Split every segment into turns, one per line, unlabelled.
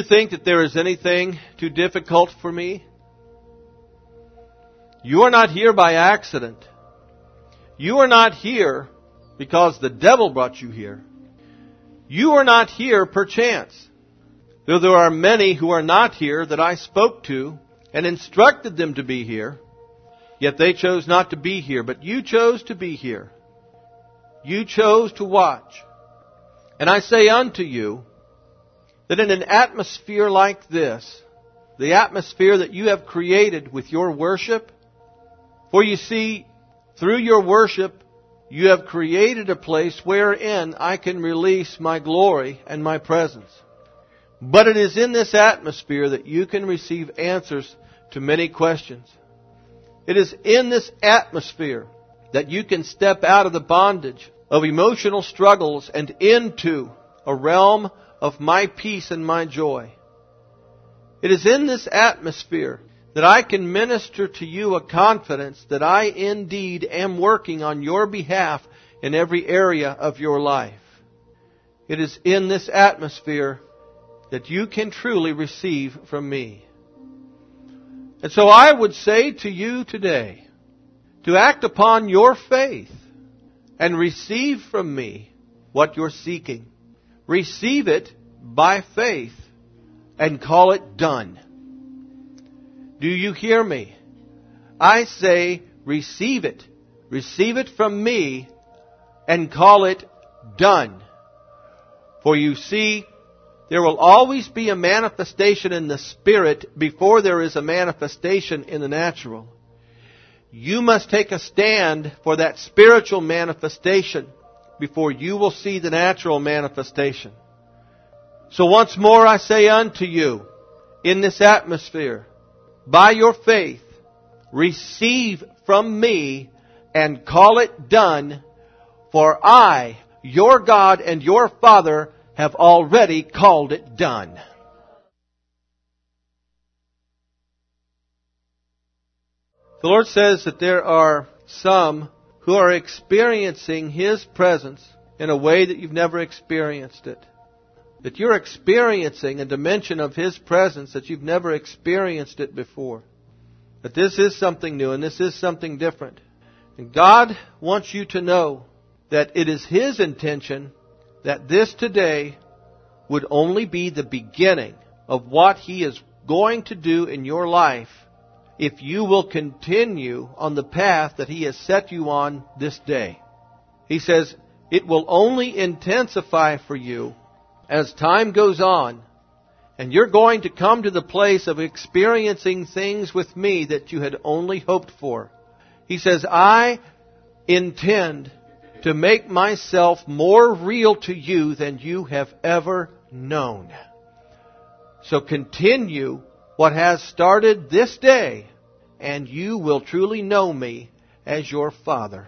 you think that there is anything too difficult for me? You are not here by accident. You are not here because the devil brought you here. You are not here perchance. Though there are many who are not here that I spoke to and instructed them to be here, yet they chose not to be here, but you chose to be here. You chose to watch. And I say unto you that in an atmosphere like this, the atmosphere that you have created with your worship, for you see, through your worship, you have created a place wherein I can release my glory and my presence. But it is in this atmosphere that you can receive answers to many questions. It is in this atmosphere that you can step out of the bondage of emotional struggles and into a realm of my peace and my joy. It is in this atmosphere that I can minister to you a confidence that I indeed am working on your behalf in every area of your life. It is in this atmosphere that you can truly receive from me. And so I would say to you today, to act upon your faith and receive from me what you're seeking. Receive it by faith and call it done. Do you hear me? I say receive it. Receive it from me and call it done. For you see, there will always be a manifestation in the Spirit before there is a manifestation in the natural. You must take a stand for that spiritual manifestation before you will see the natural manifestation. So once more I say unto you, in this atmosphere, by your faith, receive from me and call it done, for I, your God and your Father, have already called it done. The Lord says that there are some who are experiencing His presence in a way that you've never experienced it. That you're experiencing a dimension of His presence that you've never experienced it before. That this is something new and this is something different. And God wants you to know that it is His intention that this today would only be the beginning of what He is going to do in your life if you will continue on the path that He has set you on this day. He says it will only intensify for you as time goes on, and you're going to come to the place of experiencing things with me that you had only hoped for. He says, I intend to make myself more real to you than you have ever known. So continue what has started this day, and you will truly know me as your Father.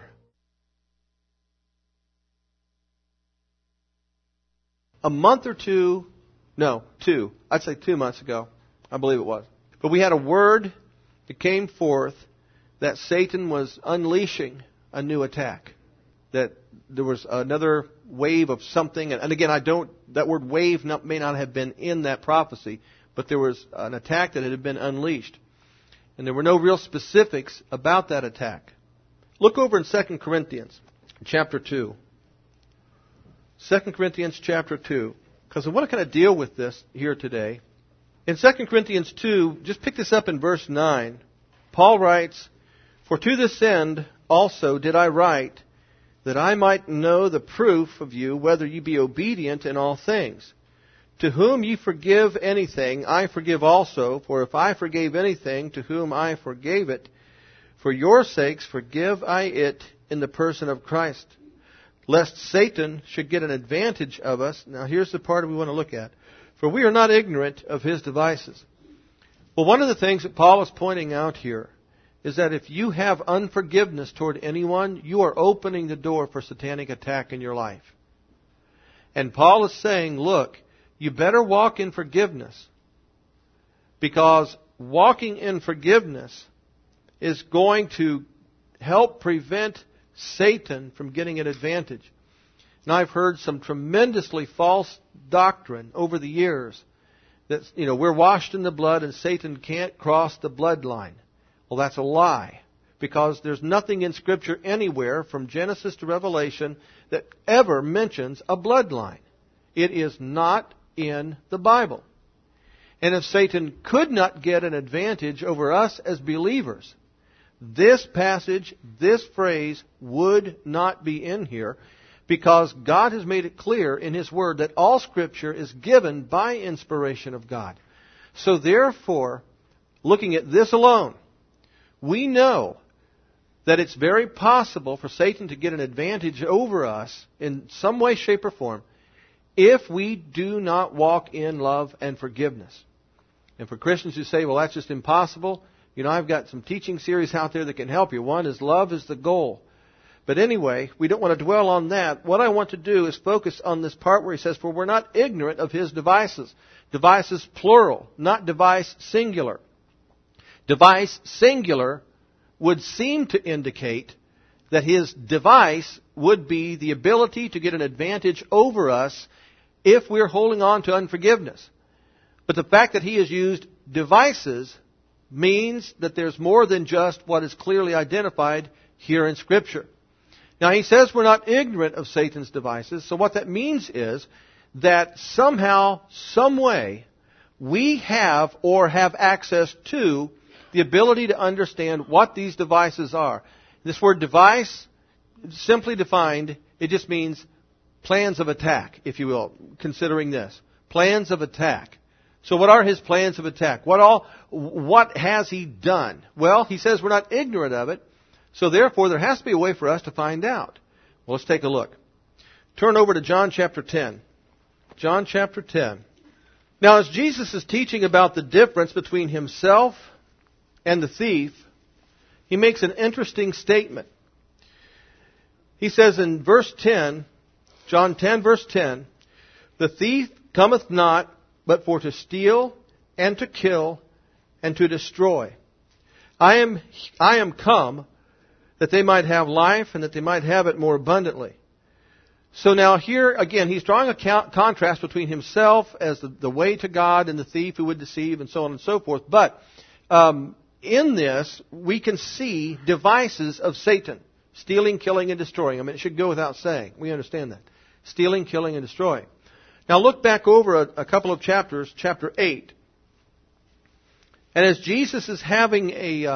A month or two, I'd say 2 months ago, I believe it was. But we had a word that came forth that Satan was unleashing a new attack. That there was another wave of something, and again, that word wave may not have been in that prophecy, but there was an attack that had been unleashed. And there were no real specifics about that attack. Look over in 2 Corinthians chapter 2. 2 Corinthians chapter 2. Because I want to kind of deal with this here today. In 2 Corinthians 2, just pick this up in verse 9. Paul writes, For to this end also did I write, that I might know the proof of you, whether ye be obedient in all things. To whom ye forgive anything, I forgive also. For if I forgave anything, to whom I forgave it, for your sakes forgive I it in the person of Christ. Lest Satan should get an advantage of us. Now here's the part we want to look at. For we are not ignorant of his devices. Well, one of the things that Paul is pointing out here is that if you have unforgiveness toward anyone, you are opening the door for satanic attack in your life. And Paul is saying, look, you better walk in forgiveness, because walking in forgiveness is going to help prevent Satan from getting an advantage. And I've heard some tremendously false doctrine over the years that, we're washed in the blood and Satan can't cross the bloodline. Well, that's a lie. Because there's nothing in Scripture anywhere from Genesis to Revelation that ever mentions a bloodline. It is not in the Bible. And if Satan could not get an advantage over us as believers, this passage, this phrase would not be in here, because God has made it clear in His Word that all Scripture is given by inspiration of God. So therefore, looking at this alone, we know that it's very possible for Satan to get an advantage over us in some way, shape, or form if we do not walk in love and forgiveness. And for Christians who say, well, that's just impossible, I've got some teaching series out there that can help you. One is love is the goal. But anyway, we don't want to dwell on that. What I want to do is focus on this part where he says, for we're not ignorant of his devices. Devices plural, not device singular. Device singular would seem to indicate that his device would be the ability to get an advantage over us if we're holding on to unforgiveness. But the fact that he has used devices means that there's more than just what is clearly identified here in Scripture. Now, he says we're not ignorant of Satan's devices, so what that means is that somehow, some way, we have or have access to the ability to understand what these devices are. This word device, simply defined, it just means plans of attack, if you will, considering this. Plans of attack. So what are his plans of attack? What has he done? Well, he says we're not ignorant of it, so therefore there has to be a way for us to find out. Well, let's take a look. Turn over to John chapter 10. John chapter 10. Now, as Jesus is teaching about the difference between himself and the thief, he makes an interesting statement. He says in verse 10, John 10 verse 10, the thief cometh not but for to steal and to kill and to destroy. I am come that they might have life and that they might have it more abundantly. So now here again, he's drawing a contrast between himself as the way to God and the thief who would deceive and so on and so forth. But in this, we can see devices of Satan. Stealing, killing, and destroying. It should go without saying. We understand that. Stealing, killing, and destroying. Now look back over a couple of chapters, chapter 8. And as Jesus is having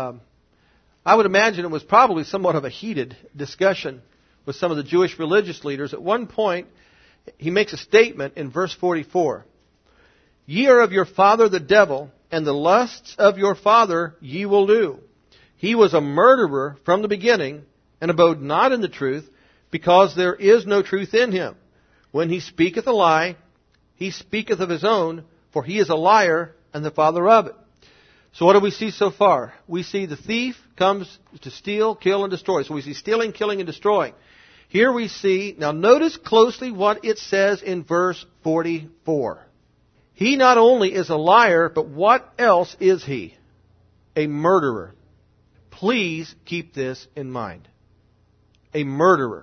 I would imagine it was probably somewhat of a heated discussion with some of the Jewish religious leaders. At one point, he makes a statement in verse 44. Ye are of your father the devil, and the lusts of your father ye will do. He was a murderer from the beginning, and abode not in the truth, because there is no truth in him. When he speaketh a lie, he speaketh of his own, for he is a liar and the father of it. So what do we see so far? We see the thief comes to steal, kill, and destroy. So we see stealing, killing, and destroying. Here we see, now notice closely what it says in verse 44. He not only is a liar, but what else is he? A murderer. Please keep this in mind. A murderer.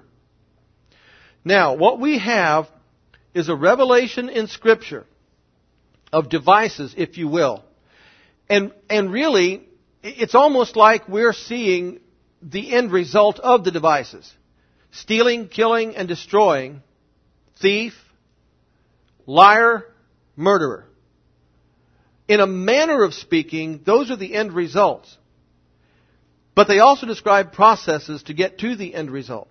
Now, what we have is a revelation in Scripture of devices, if you will. And really, it's almost like we're seeing the end result of the devices. Stealing, killing, and destroying. Thief, liar, murderer. In a manner of speaking, those are the end results. But they also describe processes to get to the end result.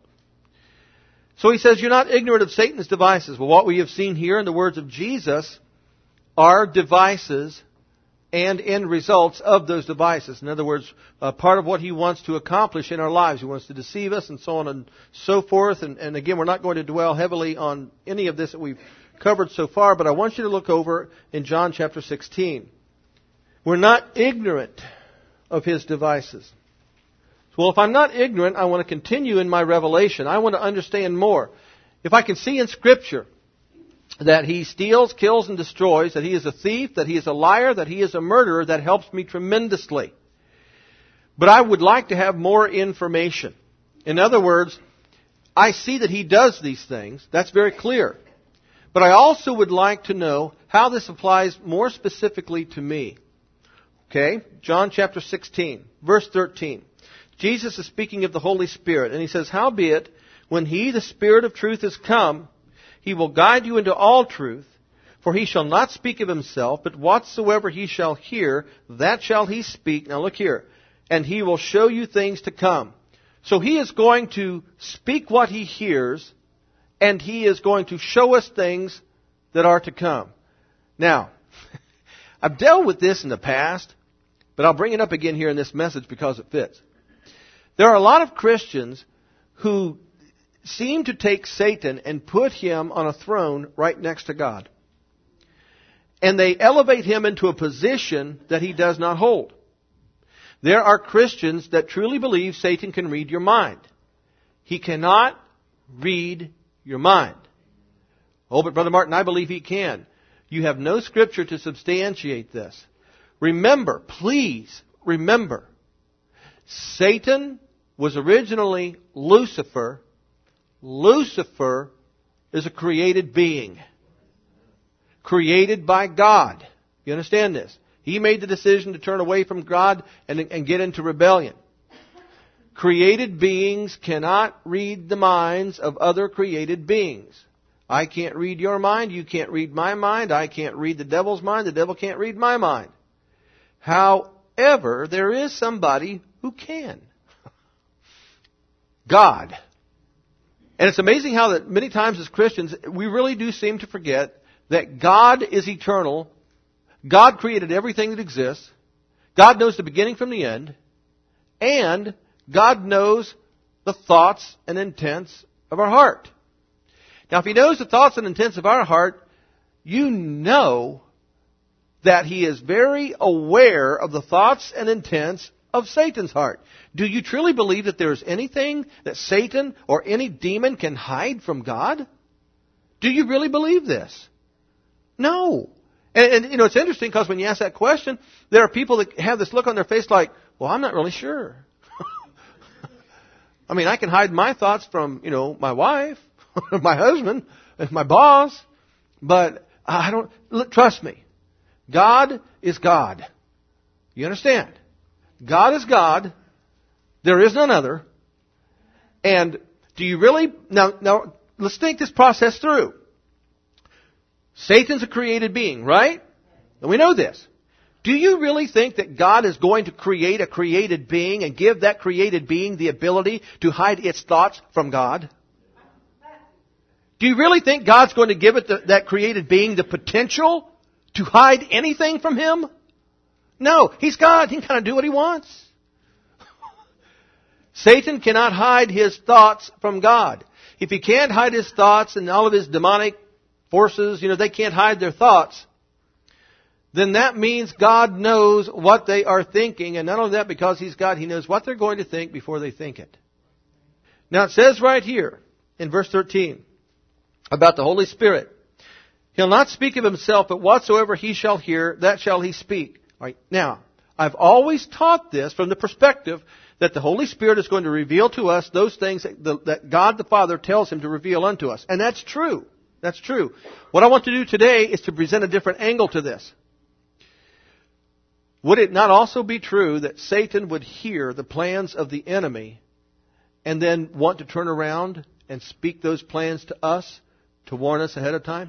So he says, you're not ignorant of Satan's devices. Well, what we have seen here in the words of Jesus are devices and end results of those devices. In other words, part of what he wants to accomplish in our lives. He wants to deceive us and so on and so forth. And again, we're not going to dwell heavily on any of this that we've covered so far, but I want you to look over in John chapter 16. We're not ignorant of his devices. Well, if I'm not ignorant, I want to continue in my revelation. I want to understand more. If I can see in Scripture that he steals, kills, and destroys, that he is a thief, that he is a liar, that he is a murderer, that helps me tremendously. But I would like to have more information. In other words, I see that he does these things. That's very clear. But I also would like to know how this applies more specifically to me. Okay? John chapter 16, verse 13. Jesus is speaking of the Holy Spirit, and he says, "Howbeit, when he, the Spirit of truth, is come, he will guide you into all truth. For he shall not speak of himself, but whatsoever he shall hear, that shall he speak." Now look here. "And he will show you things to come." So he is going to speak what he hears, and he is going to show us things that are to come. Now, I've dealt with this in the past, but I'll bring it up again here in this message because it fits. There are a lot of Christians who seem to take Satan and put him on a throne right next to God. And they elevate him into a position that he does not hold. There are Christians that truly believe Satan can read your mind. He cannot read your mind. Oh, but Brother Martin, I believe he can. You have no scripture to substantiate this. Remember, please remember, Satan was originally Lucifer. Lucifer is a created being. Created by God. You understand this? He made the decision to turn away from God and get into rebellion. Created beings cannot read the minds of other created beings. I can't read your mind. You can't read my mind. I can't read the devil's mind. The devil can't read my mind. However, there is somebody who can. God. And it's amazing how that many times as Christians, we really do seem to forget that God is eternal. God created everything that exists. God knows the beginning from the end. And God knows the thoughts and intents of our heart. Now, if He knows the thoughts and intents of our heart, you know that He is very aware of the thoughts and intents of Satan's heart. Do you truly believe that there is anything that Satan or any demon can hide from God? Do you really believe this? No. And you know, it's interesting because when you ask that question, there are people that have this look on their face like, well, I'm not really sure. I mean, I can hide my thoughts from, you know, my wife, my husband, my boss, but I don't, trust me. God is God. You understand? God is God. There is none other. And do you really, now let's think this process through. Satan's a created being, right? And we know this. Do you really think that God is going to create a created being and give that created being the ability to hide its thoughts from God? Do you really think God's going to give it that created being the potential to hide anything from Him? No. He's God. He can kind of do what He wants. Satan cannot hide his thoughts from God. If he can't hide his thoughts and all of his demonic forces, you know, they can't hide their thoughts, then that means God knows what they are thinking. And not only that, because He's God, He knows what they're going to think before they think it. Now it says right here in verse 13 about the Holy Spirit. He'll not speak of Himself, but whatsoever He shall hear, that shall He speak. All right. Now, I've always taught this from the perspective that the Holy Spirit is going to reveal to us those things that God the Father tells Him to reveal unto us. And that's true. That's true. What I want to do today is to present a different angle to this. Would it not also be true that Satan would hear the plans of the enemy and then want to turn around and speak those plans to us to warn us ahead of time?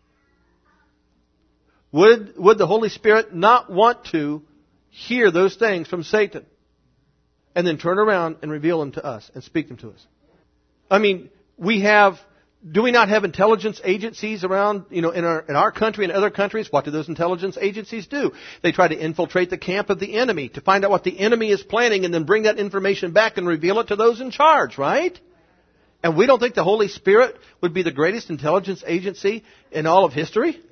Would the Holy Spirit not want to hear those things from Satan and then turn around and reveal them to us and speak them to us? I mean, do we not have intelligence agencies around, you know, in our country and other countries? What do those intelligence agencies do? They try to infiltrate the camp of the enemy to find out what the enemy is planning and then bring that information back and reveal it to those in charge, right? And we don't think the Holy Spirit would be the greatest intelligence agency in all of history?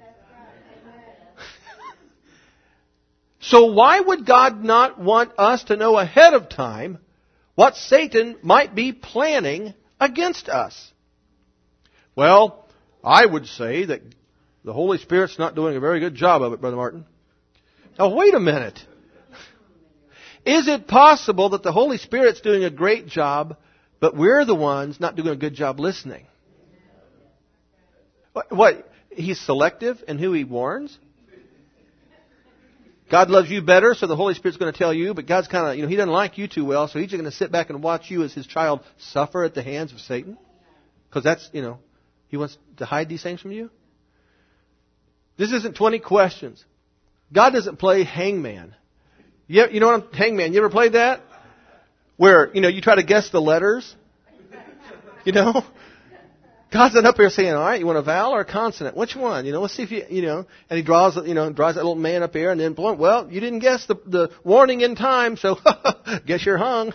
So why would God not want us to know ahead of time what Satan might be planning against us? Well, I would say that the Holy Spirit's not doing a very good job of it, Brother Martin. Now, wait a minute. Is it possible that the Holy Spirit's doing a great job, but we're the ones not doing a good job listening? What? He's selective in who He warns. God loves you better, so the Holy Spirit's going to tell you, but God's kind of, He doesn't like you too well, so He's just going to sit back and watch you as His child suffer at the hands of Satan. Because that's, He wants to hide these things from you. This isn't 20 questions. God doesn't play hangman. You know what hangman? You ever played that? Where, you try to guess the letters? God's not up here saying, all right, you want a vowel or a consonant? Which one? Let's see if and He draws that little man up here and then, well, you didn't guess the warning in time, so guess you're hung.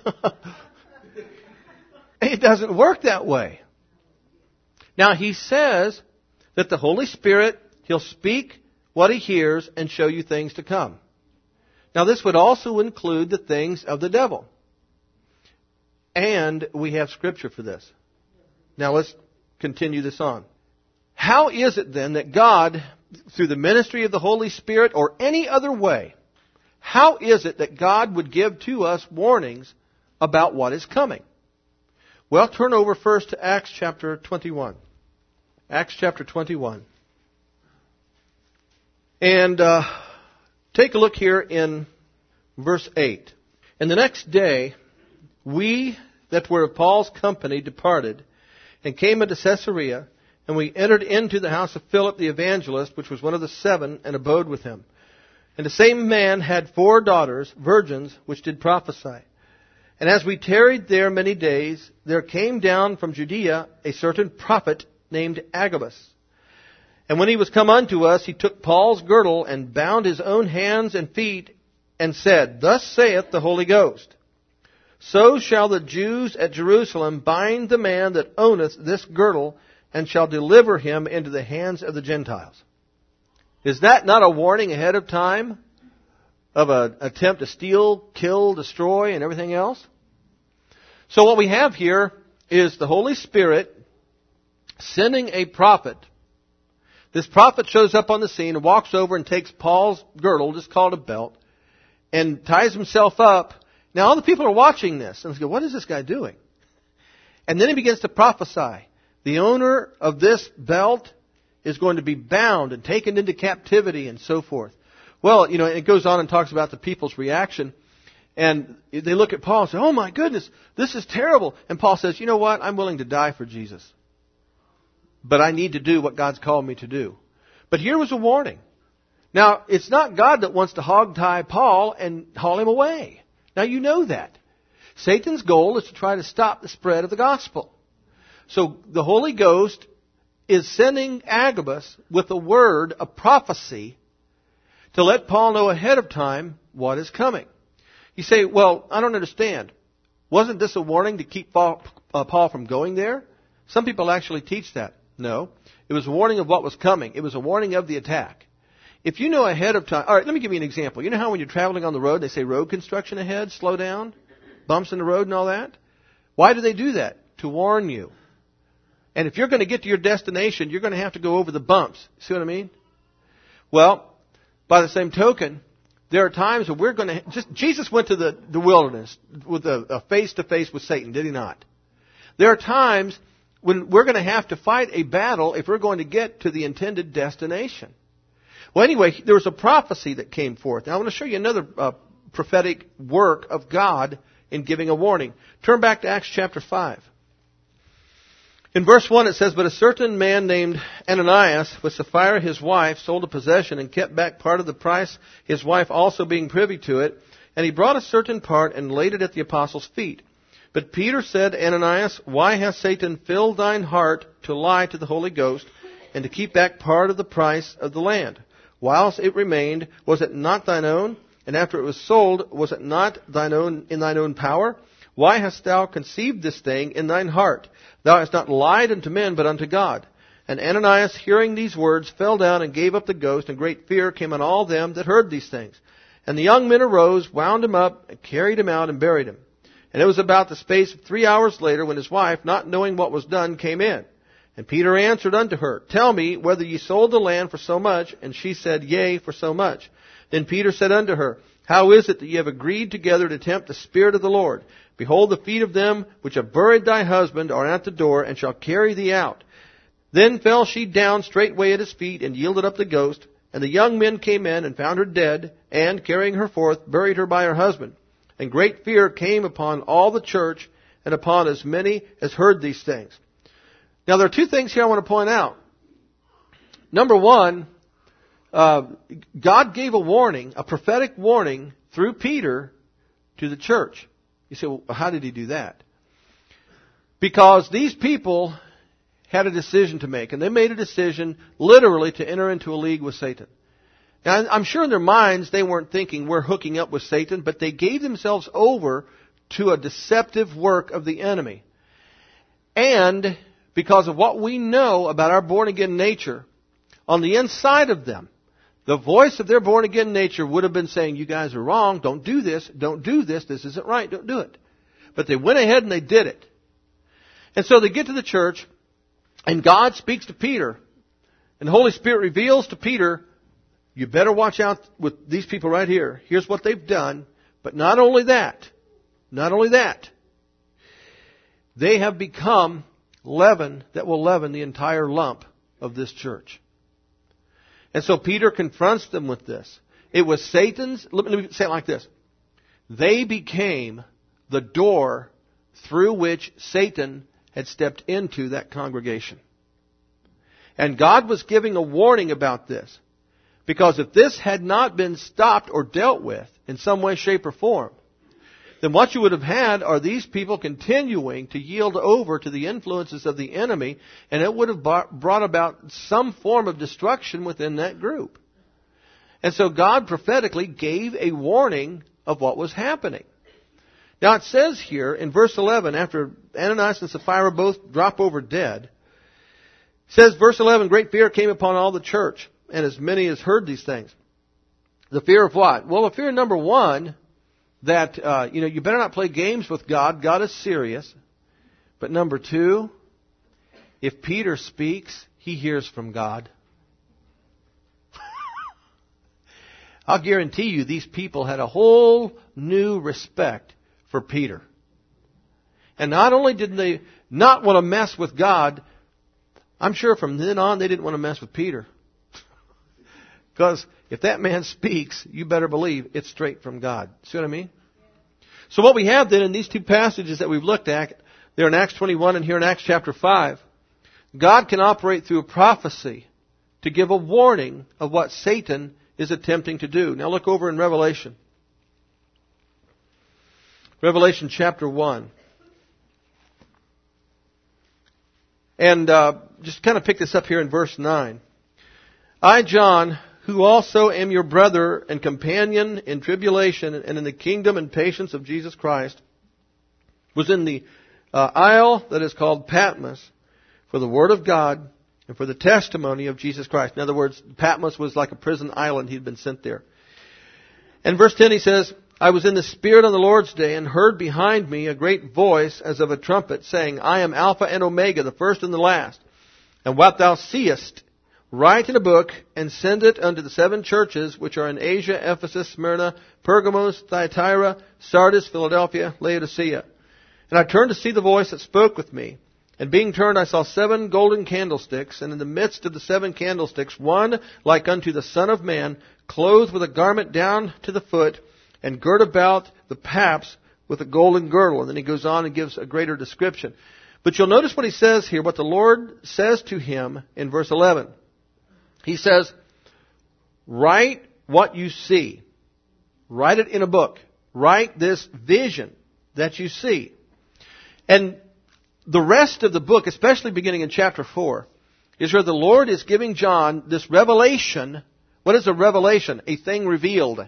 It doesn't work that way. Now, He says that the Holy Spirit, He'll speak what He hears and show you things to come. Now, this would also include the things of the devil. And we have Scripture for this. Now, let's continue this on. How is it then that God, through the ministry of the Holy Spirit or any other way, how is it that God would give to us warnings about what is coming? Well, turn over first to Acts chapter 21. Acts chapter 21. And take a look here in verse 8. And the next day, we that were of Paul's company departed, and came into Caesarea, and we entered into the house of Philip the evangelist, which was one of the 7, and abode with him. And the same man had 4 daughters, virgins, which did prophesy. And as we tarried there many days, there came down from Judea a certain prophet named Agabus. And when he was come unto us, he took Paul's girdle, and bound his own hands and feet, and said, Thus saith the Holy Ghost, So shall the Jews at Jerusalem bind the man that owneth this girdle, and shall deliver him into the hands of the Gentiles. Is that not a warning ahead of time of an attempt to steal, kill, destroy, and everything else? So what we have here is the Holy Spirit sending a prophet. This prophet shows up on the scene and walks over and takes Paul's girdle, just called a belt, and ties himself up. Now, all the people are watching this, and they go, what is this guy doing? And then he begins to prophesy. The owner of this belt is going to be bound and taken into captivity and so forth. Well, it goes on and talks about the people's reaction. And they look at Paul and say, oh my goodness, this is terrible. And Paul says, you know what? I'm willing to die for Jesus. But I need to do what God's called me to do. But here was a warning. Now, it's not God that wants to hogtie Paul and haul him away. Now, you know that. Satan's goal is to try to stop the spread of the gospel. So the Holy Ghost is sending Agabus with a word, a prophecy, to let Paul know ahead of time what is coming. You say, well, I don't understand. Wasn't this a warning to keep Paul from going there? Some people actually teach that. No. It was a warning of what was coming. It was a warning of the attack. If you know ahead of time... All right, let me give you an example. You know how when you're traveling on the road, they say road construction ahead, slow down, bumps in the road and all that? Why do they do that? To warn you. And if you're going to get to your destination, you're going to have to go over the bumps. See what I mean? Well, by the same token, there are times when we're going to... Jesus went to the wilderness with a face-to-face with Satan, did He not? There are times when we're going to have to fight a battle if we're going to get to the intended destination. Well, anyway, there was a prophecy that came forth. Now, I want to show you another prophetic work of God in giving a warning. Turn back to Acts chapter 5. In verse 1 it says, But a certain man named Ananias, with Sapphira his wife, sold a possession and kept back part of the price, his wife also being privy to it. And he brought a certain part and laid it at the apostles' feet. But Peter said, Ananias, why hath Satan filled thine heart to lie to the Holy Ghost, and to keep back part of the price of the land? Whilst it remained, was it not thine own? And after it was sold, was it not thine own in thine own power? Why hast thou conceived this thing in thine heart? Thou hast not lied unto men, but unto God. And Ananias, hearing these words, fell down and gave up the ghost, and great fear came on all them that heard these things. And the young men arose, wound him up, and carried him out, and buried him. And it was about the space of 3 hours later, when his wife, not knowing what was done, came in. And Peter answered unto her, Tell me whether ye sold the land for so much. And she said, Yea, for so much. Then Peter said unto her, How is it that ye have agreed together to tempt the Spirit of the Lord? Behold, the feet of them which have buried thy husband are at the door, and shall carry thee out. Then fell she down straightway at his feet, and yielded up the ghost. And the young men came in, and found her dead, and, carrying her forth, buried her by her husband. And great fear came upon all the church, and upon as many as heard these things. Now, there are two things here I want to point out. Number one, God gave a warning, a prophetic warning, through Peter to the church. You say, well, how did he do that? Because these people had a decision to make, and they made a decision literally to enter into a league with Satan. Now, I'm sure in their minds they weren't thinking we're hooking up with Satan, but they gave themselves over to a deceptive work of the enemy. And because of what we know about our born-again nature, on the inside of them, the voice of their born-again nature would have been saying, you guys are wrong, don't do this, this isn't right, don't do it. But they went ahead and they did it. And so they get to the church, and God speaks to Peter, and the Holy Spirit reveals to Peter, you better watch out with these people right here. Here's what they've done. But not only that, they have become leaven that will leaven the entire lump of this church. And so Peter confronts them with this. It was Satan's, let me say it like this. They became the door through which Satan had stepped into that congregation. And God was giving a warning about this. Because if this had not been stopped or dealt with in some way, shape, or form, then what you would have had are these people continuing to yield over to the influences of the enemy, and it would have brought about some form of destruction within that group. And so God prophetically gave a warning of what was happening. Now it says here in verse 11, after Ananias and Sapphira both drop over dead, it says, verse 11, great fear came upon all the church, and as many as heard these things. The fear of what? Well, the fear number one, that, you better not play games with God. God is serious. But number two, if Peter speaks, he hears from God. I'll guarantee you these people had a whole new respect for Peter. And not only did they not want to mess with God, I'm sure from then on they didn't want to mess with Peter. Because if that man speaks, you better believe it's straight from God. See what I mean? So what we have then in these two passages that we've looked at, there in Acts 21 and here in Acts chapter 5, God can operate through a prophecy to give a warning of what Satan is attempting to do. Now look over in Revelation. Revelation chapter 1. And just kind of pick this up here in verse 9. I, John, who also am your brother and companion in tribulation and in the kingdom and patience of Jesus Christ, was in the isle that is called Patmos for the word of God and for the testimony of Jesus Christ. In other words, Patmos was like a prison island. He'd been sent there. And verse 10 he says, I was in the Spirit on the Lord's day and heard behind me a great voice as of a trumpet saying, I am Alpha and Omega, the first and the last. And what thou seest, write in a book and send it unto the 7 churches which are in Asia, Ephesus, Smyrna, Pergamos, Thyatira, Sardis, Philadelphia, Laodicea. And I turned to see the voice that spoke with me. And being turned, I saw 7 golden candlesticks, and in the midst of the 7 candlesticks, one like unto the Son of Man, clothed with a garment down to the foot, and girt about the paps with a golden girdle. And then he goes on and gives a greater description. But you'll notice what he says here, what the Lord says to him in verse 11. He says, write what you see. Write it in a book. Write this vision that you see. And the rest of the book, especially beginning in chapter 4, is where the Lord is giving John this revelation. What is a revelation? A thing revealed.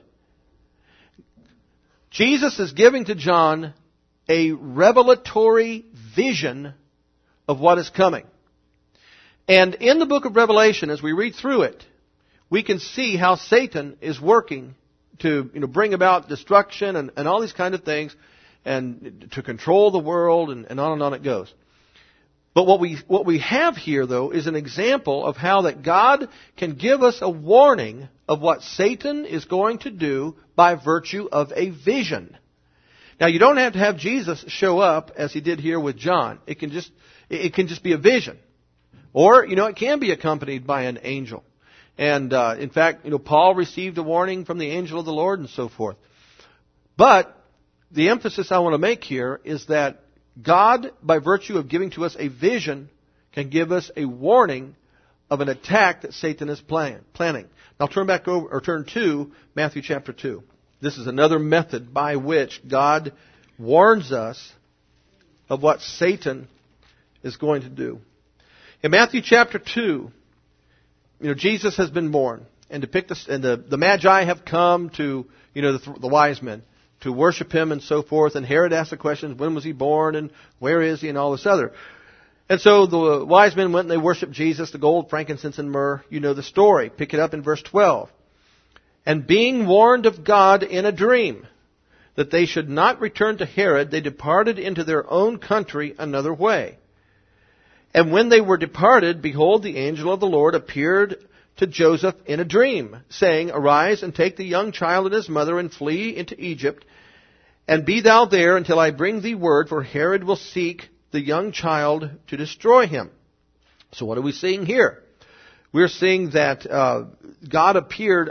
Jesus is giving to John a revelatory vision of what is coming. And in the book of Revelation, as we read through it, we can see how Satan is working to bring about destruction and all these kind of things, and to control the world, and on it goes. But what we have here, though, is an example of how that God can give us a warning of what Satan is going to do by virtue of a vision. Now, you don't have to have Jesus show up as he did here with John. It can just be a vision. Or, it can be accompanied by an angel. And, in fact, Paul received a warning from the angel of the Lord and so forth. But the emphasis I want to make here is that God, by virtue of giving to us a vision, can give us a warning of an attack that Satan is planning. Now turn to Matthew chapter 2. This is another method by which God warns us of what Satan is going to do. In Matthew chapter 2, Jesus has been born, and the Magi have come to, the wise men, to worship him and so forth. And Herod asked the questions, when was he born and where is he and all this other. And so the wise men went and they worshiped Jesus, the gold, frankincense, and myrrh. You know the story. Pick it up in verse 12. And being warned of God in a dream that they should not return to Herod, they departed into their own country another way. And when they were departed, behold, the angel of the Lord appeared to Joseph in a dream, saying, Arise and take the young child and his mother and flee into Egypt, and be thou there until I bring thee word, for Herod will seek the young child to destroy him. So what are we seeing here? We're seeing that God appeared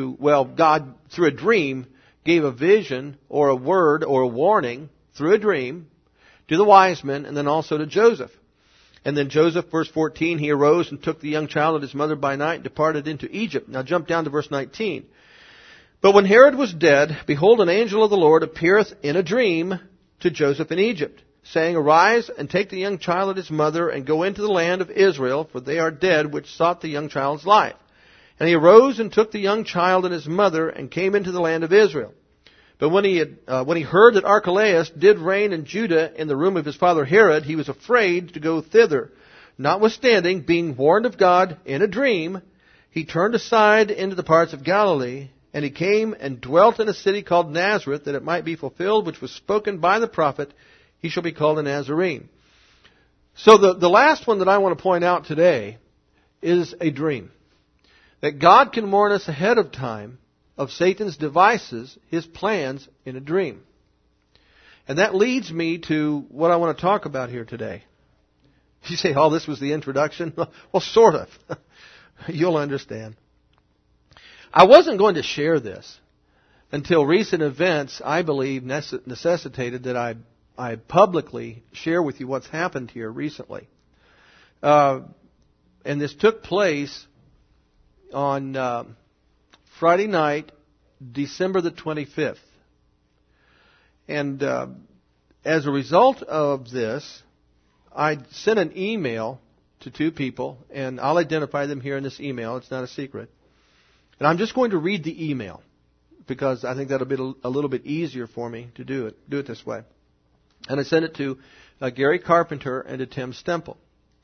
God through a dream gave a vision or a word or a warning through a dream to the wise men and then also to Joseph. And then Joseph, verse 14, he arose and took the young child and his mother by night and departed into Egypt. Now jump down to verse 19. But when Herod was dead, behold, an angel of the Lord appeareth in a dream to Joseph in Egypt, saying, Arise and take the young child and his mother and go into the land of Israel, for they are dead which sought the young child's life. And he arose and took the young child and his mother and came into the land of Israel. But when he heard that Archelaus did reign in Judah in the room of his father Herod, he was afraid to go thither. Notwithstanding, being warned of God in a dream, he turned aside into the parts of Galilee, and he came and dwelt in a city called Nazareth, that it might be fulfilled which was spoken by the prophet, He shall be called a Nazarene. So the last one that I want to point out today is a dream. That God can warn us ahead of time of Satan's devices, his plans, in a dream. And that leads me to what I want to talk about here today. You say, oh, this was the introduction? Well, sort of. You'll understand. I wasn't going to share this until recent events, I believe, necessitated that I publicly share with you what's happened here recently. And this took place on Friday night, December the 25th. And as a result of this, I sent an email to two people, and I'll identify them here in this email. It's not a secret. And I'm just going to read the email because I think that'll be a little bit easier for me to do it this way. And I sent it to Gary Carpenter and to Tim Stemple.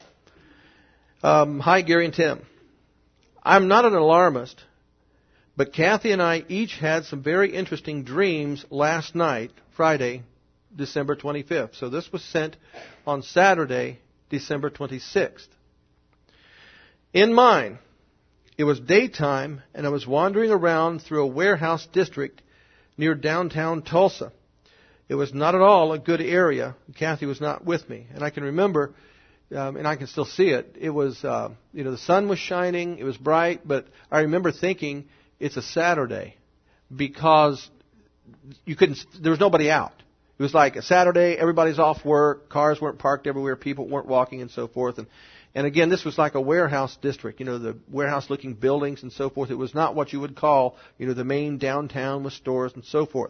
Hi, Gary and Tim. I'm not an alarmist, but Kathy and I each had some very interesting dreams last night, Friday, December 25th. So this was sent on Saturday, December 26th. In mine, it was daytime, and I was wandering around through a warehouse district near downtown Tulsa. It was not at all a good area. Kathy was not with me. And I can remember, and I can still see it, it was, the sun was shining, it was bright, but I remember thinking it's a Saturday because there was nobody out. It was like a Saturday, everybody's off work, cars weren't parked everywhere, people weren't walking and so forth. And again, this was like a warehouse district, the warehouse-looking buildings and so forth. It was not what you would call, the main downtown with stores and so forth.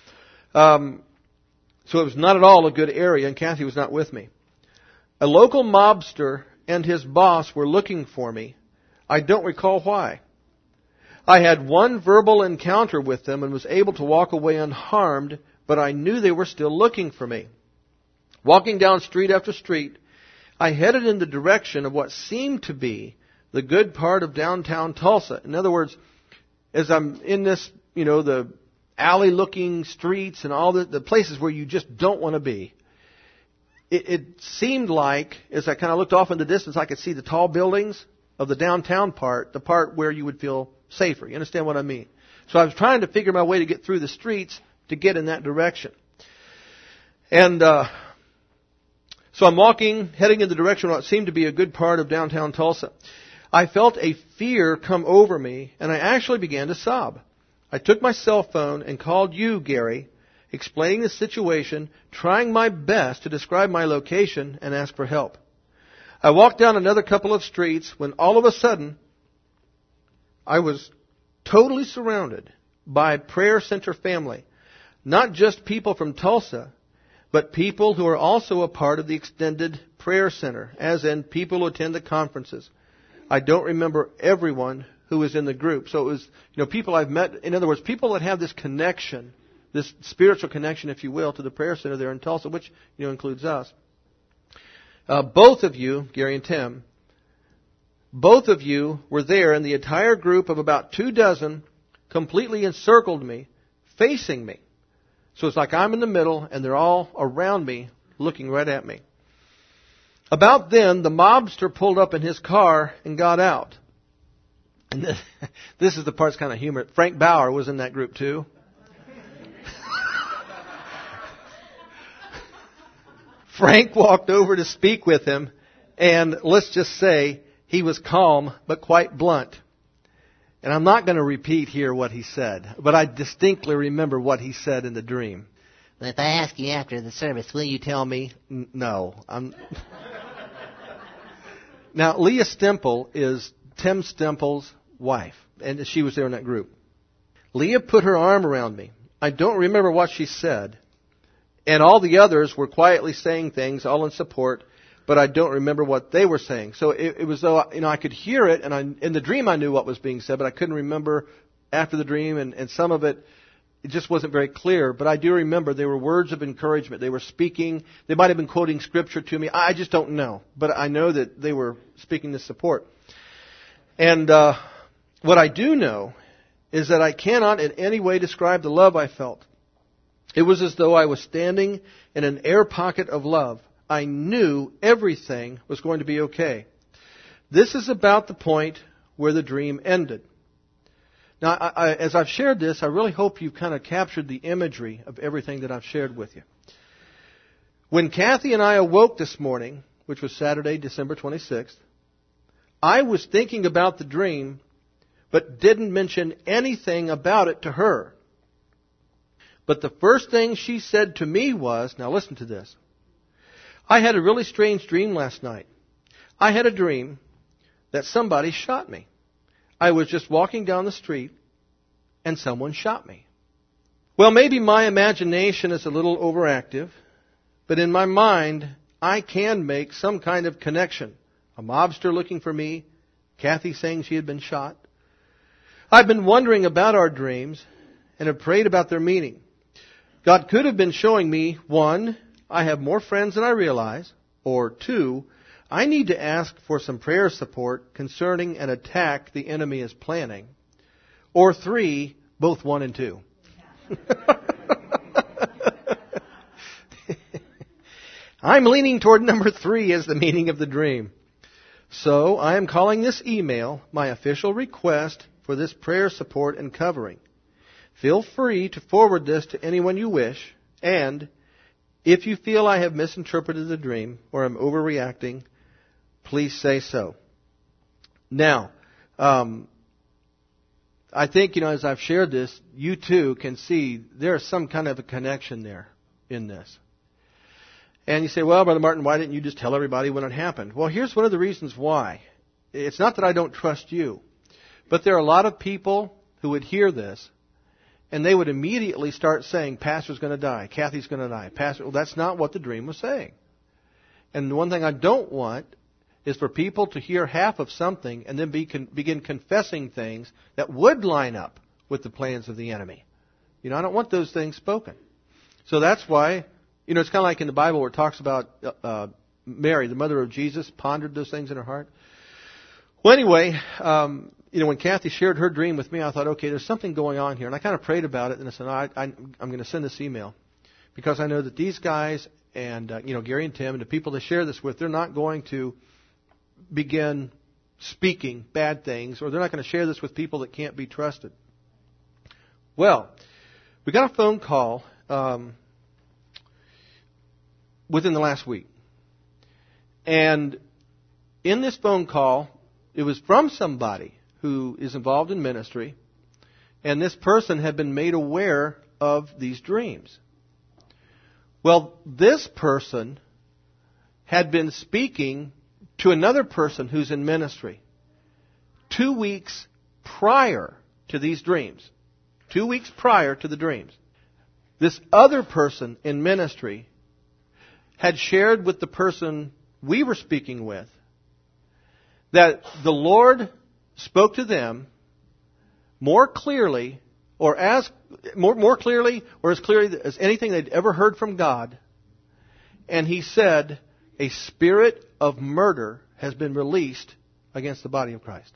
So it was not at all a good area, and Kathy was not with me. A local mobster and his boss were looking for me. I don't recall why. I had one verbal encounter with them and was able to walk away unharmed, but I knew they were still looking for me. Walking down street after street, I headed in the direction of what seemed to be the good part of downtown Tulsa. In other words, as I'm in this, the alley-looking streets and all the places where you just don't want to be, it seemed like, as I kind of looked off in the distance, I could see the tall buildings of the downtown part, the part where you would feel safer. You understand what I mean? So I was trying to figure my way to get through the streets to get in that direction. And So I'm walking, heading in the direction of what seemed to be a good part of downtown Tulsa. I felt a fear come over me, and I actually began to sob. I took my cell phone and called you, Gary, explaining the situation, trying my best to describe my location and ask for help. I walked down another couple of streets when all of a sudden I was totally surrounded by prayer center family. Not just people from Tulsa, but people who are also a part of the extended prayer center, as in people who attend the conferences. I don't remember everyone who was in the group. So it was, people I've met, in other words, people that have this connection, this spiritual connection, if you will, to the prayer center there in Tulsa, which, includes us. Both of you, Gary and Tim, both of you were there, and the entire group of about 24 completely encircled me, facing me. So it's like I'm in the middle, and they're all around me, looking right at me. About then, the mobster pulled up in his car and got out. And this is the part that's kind of humorous. Frank Bauer was in that group too. Frank walked over to speak with him, and let's just say he was calm but quite blunt. And I'm not going to repeat here what he said, but I distinctly remember what he said in the dream.
If I ask you after the service, will you tell me?
No. Now, Leah Stemple is Tim Stemple's wife, and she was there in that group. Leah put her arm around me. I don't remember what she said, and all the others were quietly saying things, all in support, but I don't remember what they were saying. So it was though, I could hear it, and in the dream I knew what was being said, but I couldn't remember after the dream, and some of it just wasn't very clear. But I do remember they were words of encouragement. They were speaking. They might have been quoting scripture to me. I just don't know. But I know that they were speaking this support. And what I do know is that I cannot in any way describe the love I felt. It was as though I was standing in an air pocket of love. I knew everything was going to be okay. This is about the point where the dream ended. Now, as I've shared this, I really hope you've kind of captured the imagery of everything that I've shared with you. When Kathy and I awoke this morning, which was Saturday, December 26th, I was thinking about the dream, but didn't mention anything about it to her. But the first thing she said to me was, now listen to this. I had a really strange dream last night. I had a dream that somebody shot me. I was just walking down the street and someone shot me. Well, maybe my imagination is a little overactive, but in my mind, I can make some kind of connection. A mobster looking for me, Kathy saying she had been shot. I've been wondering about our dreams and have prayed about their meaning. God could have been showing me, 1, I have more friends than I realize, or 2, I need to ask for some prayer support concerning an attack the enemy is planning, or 3, both 1 and 2. I'm leaning toward number 3 as the meaning of the dream. So I am calling this email my official request for this prayer support and covering. Feel free to forward this to anyone you wish, and if you feel I have misinterpreted the dream or am overreacting, please say so. Now, I think, as I've shared this, you too can see there's some kind of a connection there in this. And you say, well, Brother Martin, why didn't you just tell everybody when it happened? Well, here's one of the reasons why. It's not that I don't trust you, but there are a lot of people who would hear this, and they would immediately start saying, Pastor's going to die, Kathy's going to die. Pastor, well, that's not what the dream was saying. And the one thing I don't want is for people to hear half of something and then begin confessing things that would line up with the plans of the enemy. I don't want those things spoken. So that's why, it's kind of like in the Bible where it talks about Mary, the mother of Jesus, pondered those things in her heart. Well, anyway, when Kathy shared her dream with me, I thought, okay, there's something going on here. And I kind of prayed about it, and I said, I'm going to send this email. Because I know that these guys and, Gary and Tim and the people they share this with, they're not going to begin speaking bad things, or they're not going to share this with people that can't be trusted. Well, we got a phone call within the last week. And in this phone call, it was from somebody who is involved in ministry, and this person had been made aware of these dreams. Well, this person had been speaking to another person who's in ministry 2 weeks prior to these dreams. 2 weeks prior to the dreams. This other person in ministry had shared with the person we were speaking with that the Lord spoke to them more clearly or as clearly as anything they'd ever heard from God. And he said, a spirit of murder has been released against the body of Christ.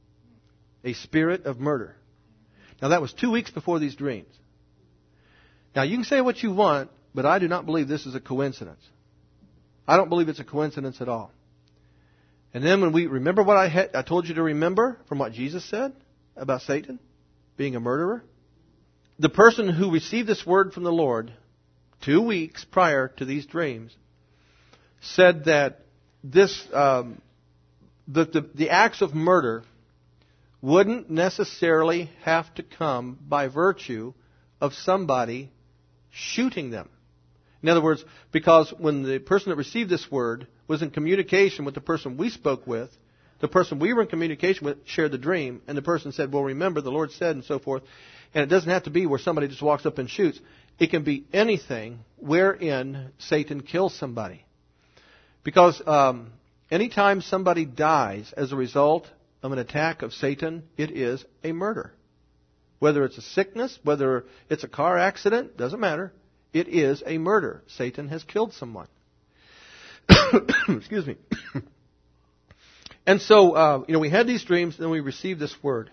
A spirit of murder. Now that was 2 weeks before these dreams. Now you can say what you want, but I do not believe this is a coincidence. I don't believe it's a coincidence at all. And then when we remember what I told you to remember from what Jesus said about Satan being a murderer, the person who received this word from the Lord 2 weeks prior to these dreams said that this the acts of murder wouldn't necessarily have to come by virtue of somebody shooting them. In other words, because when the person that received this word was in communication with the person we spoke with, the person we were in communication with shared the dream, and the person said, well, remember, the Lord said, and so forth. And it doesn't have to be where somebody just walks up and shoots. It can be anything wherein Satan kills somebody. Because anytime somebody dies as a result of an attack of Satan, it is a murder. Whether it's a sickness, whether it's a car accident, doesn't matter. It is a murder. Satan has killed someone. Excuse me. And so, we had these dreams, and then we received this word.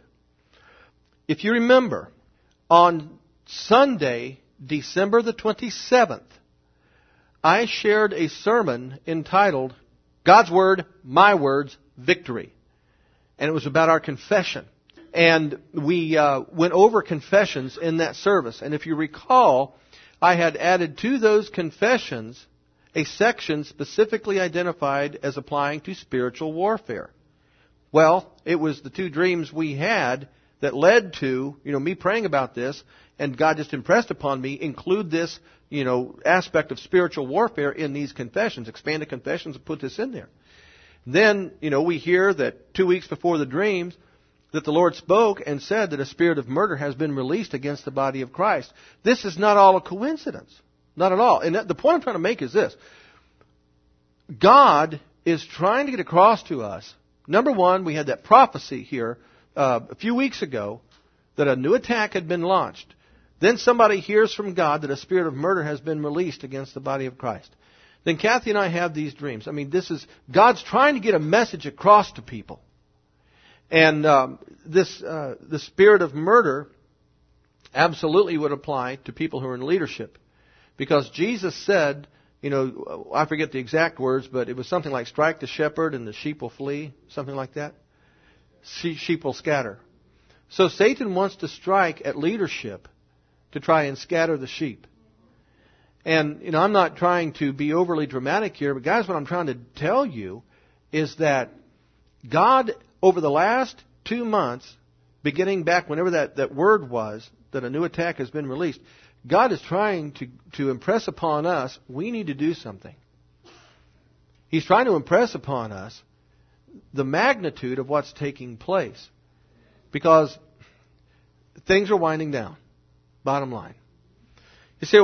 If you remember, on Sunday, December the 27th, I shared a sermon entitled, God's Word, My Words, Victory. And it was about our confession. And we went over confessions in that service. And if you recall, I had added to those confessions a section specifically identified as applying to spiritual warfare. Well, it was the 2 dreams we had that led to, me praying about this, and God just impressed upon me, include this, aspect of spiritual warfare in these confessions, expanded confessions, and put this in there. Then, we hear that 2 weeks before the dreams, that the Lord spoke and said that a spirit of murder has been released against the body of Christ. This is not all a coincidence. Not at all. And the point I'm trying to make is this. God is trying to get across to us. Number one, we had that prophecy here a few weeks ago that a new attack had been launched. Then somebody hears from God that a spirit of murder has been released against the body of Christ. Then Kathy and I have these dreams. God's trying to get a message across to people. And the spirit of murder absolutely would apply to people who are in leadership. Because Jesus said, I forget the exact words, but it was something like strike the shepherd and the sheep will flee, something like that. Sheep will scatter. So Satan wants to strike at leadership to try and scatter the sheep. And, I'm not trying to be overly dramatic here, but guys, what I'm trying to tell you is that God, over the last 2 months, beginning back whenever that word was, that a new attack has been released, God is trying to impress upon us, we need to do something. He's trying to impress upon us the magnitude of what's taking place. Because things are winding down, bottom line. You say,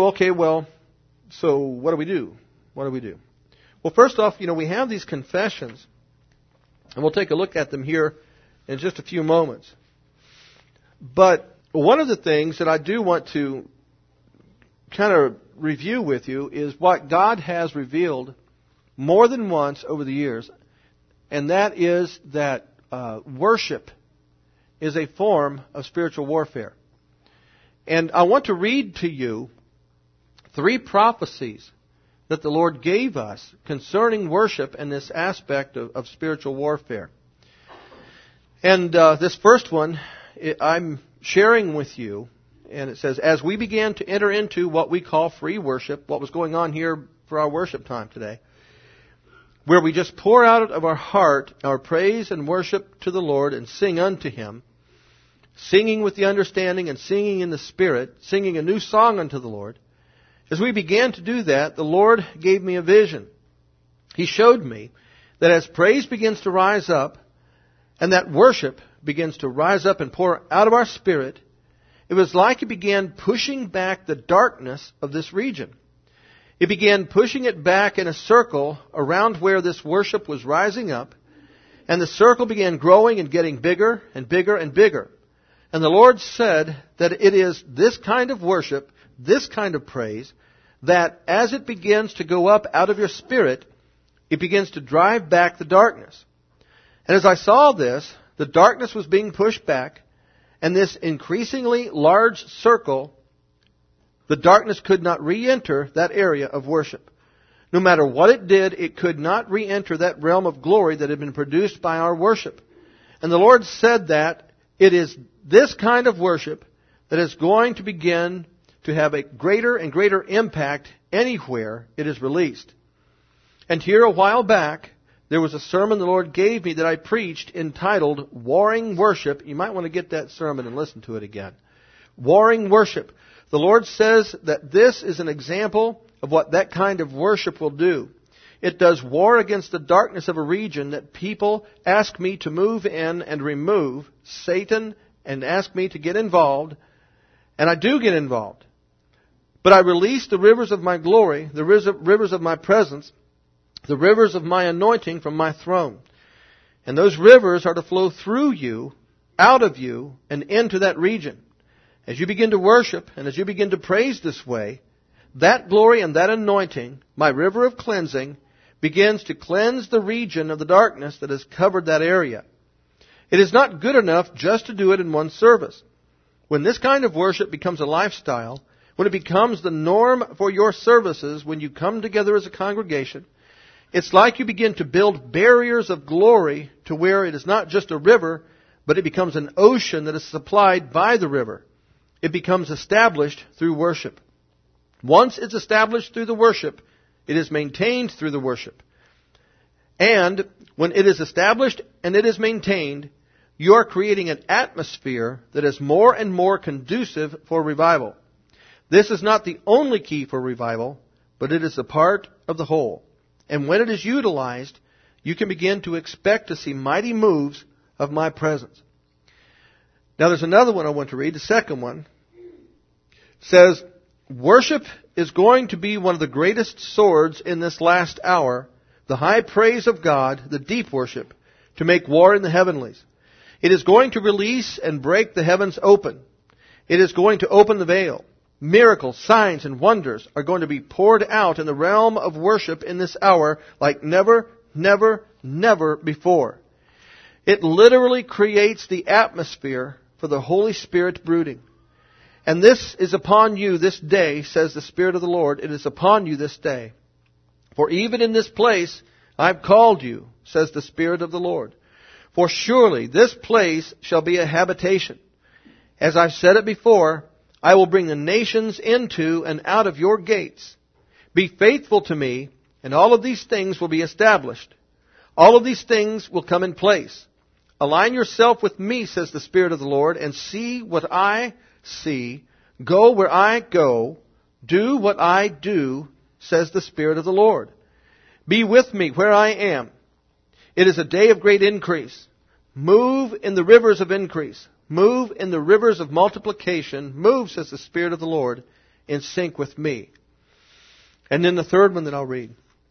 so what do we do? What do we do? Well, first off, we have these confessions, and we'll take a look at them here in just a few moments. But one of the things that I do want to kind of review with you is what God has revealed more than once over the years, and that is that worship is a form of spiritual warfare. And I want to read to you 3 prophecies that the Lord gave us concerning worship and this aspect of spiritual warfare. And this first one, I'm sharing with you, and it says, as we began to enter into what we call free worship, what was going on here for our worship time today, where we just pour out of our heart our praise and worship to the Lord and sing unto Him, singing with the understanding and singing in the Spirit, singing a new song unto the Lord. As we began to do that, the Lord gave me a vision. He showed me that as praise begins to rise up and that worship begins to rise up and pour out of our spirit, it was like He began pushing back the darkness of this region. It began pushing it back in a circle around where this worship was rising up, and the circle began growing and getting bigger and bigger and bigger. And the Lord said that it is this kind of worship, this kind of praise, that as it begins to go up out of your spirit, it begins to drive back the darkness. And as I saw this, the darkness was being pushed back, and this increasingly large circle, the darkness could not re-enter that area of worship. No matter what it did, it could not re-enter that realm of glory that had been produced by our worship. And the Lord said that it is this kind of worship that is going to begin to have a greater and greater impact anywhere it is released. And here a while back, there was a sermon the Lord gave me that I preached entitled Warring Worship. You might want to get that sermon and listen to it again. Warring Worship. The Lord says that this is an example of what that kind of worship will do. It does war against the darkness of a region that people ask me to move in and remove, Satan, and ask me to get involved. And I do get involved. But I release the rivers of my glory, the rivers of my presence, the rivers of my anointing from my throne. And those rivers are to flow through you, out of you, and into that region. As you begin to worship and as you begin to praise this way, that glory and that anointing, my river of cleansing, begins to cleanse the region of the darkness that has covered that area. It is not good enough just to do it in one service. When this kind of worship becomes a lifestyle, when it becomes the norm for your services, when you come together as a congregation, it's like you begin to build barriers of glory to where it is not just a river, but it becomes an ocean that is supplied by the river. It becomes established through worship. Once it's established through the worship, it is maintained through the worship. And when it is established and it is maintained, you are creating an atmosphere that is more and more conducive for revival. This is not the only key for revival, but it is a part of the whole. And when it is utilized, you can begin to expect to see mighty moves of my presence. Now there's another one I want to read, the second one. It says, worship is going to be one of the greatest swords in this last hour, the high praise of God, the deep worship, to make war in the heavenlies. It is going to release and break the heavens open. It is going to open the veil. Miracles, signs, and wonders are going to be poured out in the realm of worship in this hour like never, never, never before. It literally creates the atmosphere for the Holy Spirit brooding. And this is upon you this day, says the Spirit of the Lord. It is upon you this day. For even in this place I've called you, says the Spirit of the Lord. For surely this place shall be a habitation. As I've said it before, I will bring the nations into and out of your gates. Be faithful to me, and all of these things will be established. All of these things will come in place. Align yourself with me, says the Spirit of the Lord, and see what I see. Go where I go. Do what I do, says the Spirit of the Lord. Be with me where I am. It is a day of great increase. Move in the rivers of increase. Move in the rivers of multiplication. Move, says the Spirit of the Lord, in sync with me. And then the third one that I'll read.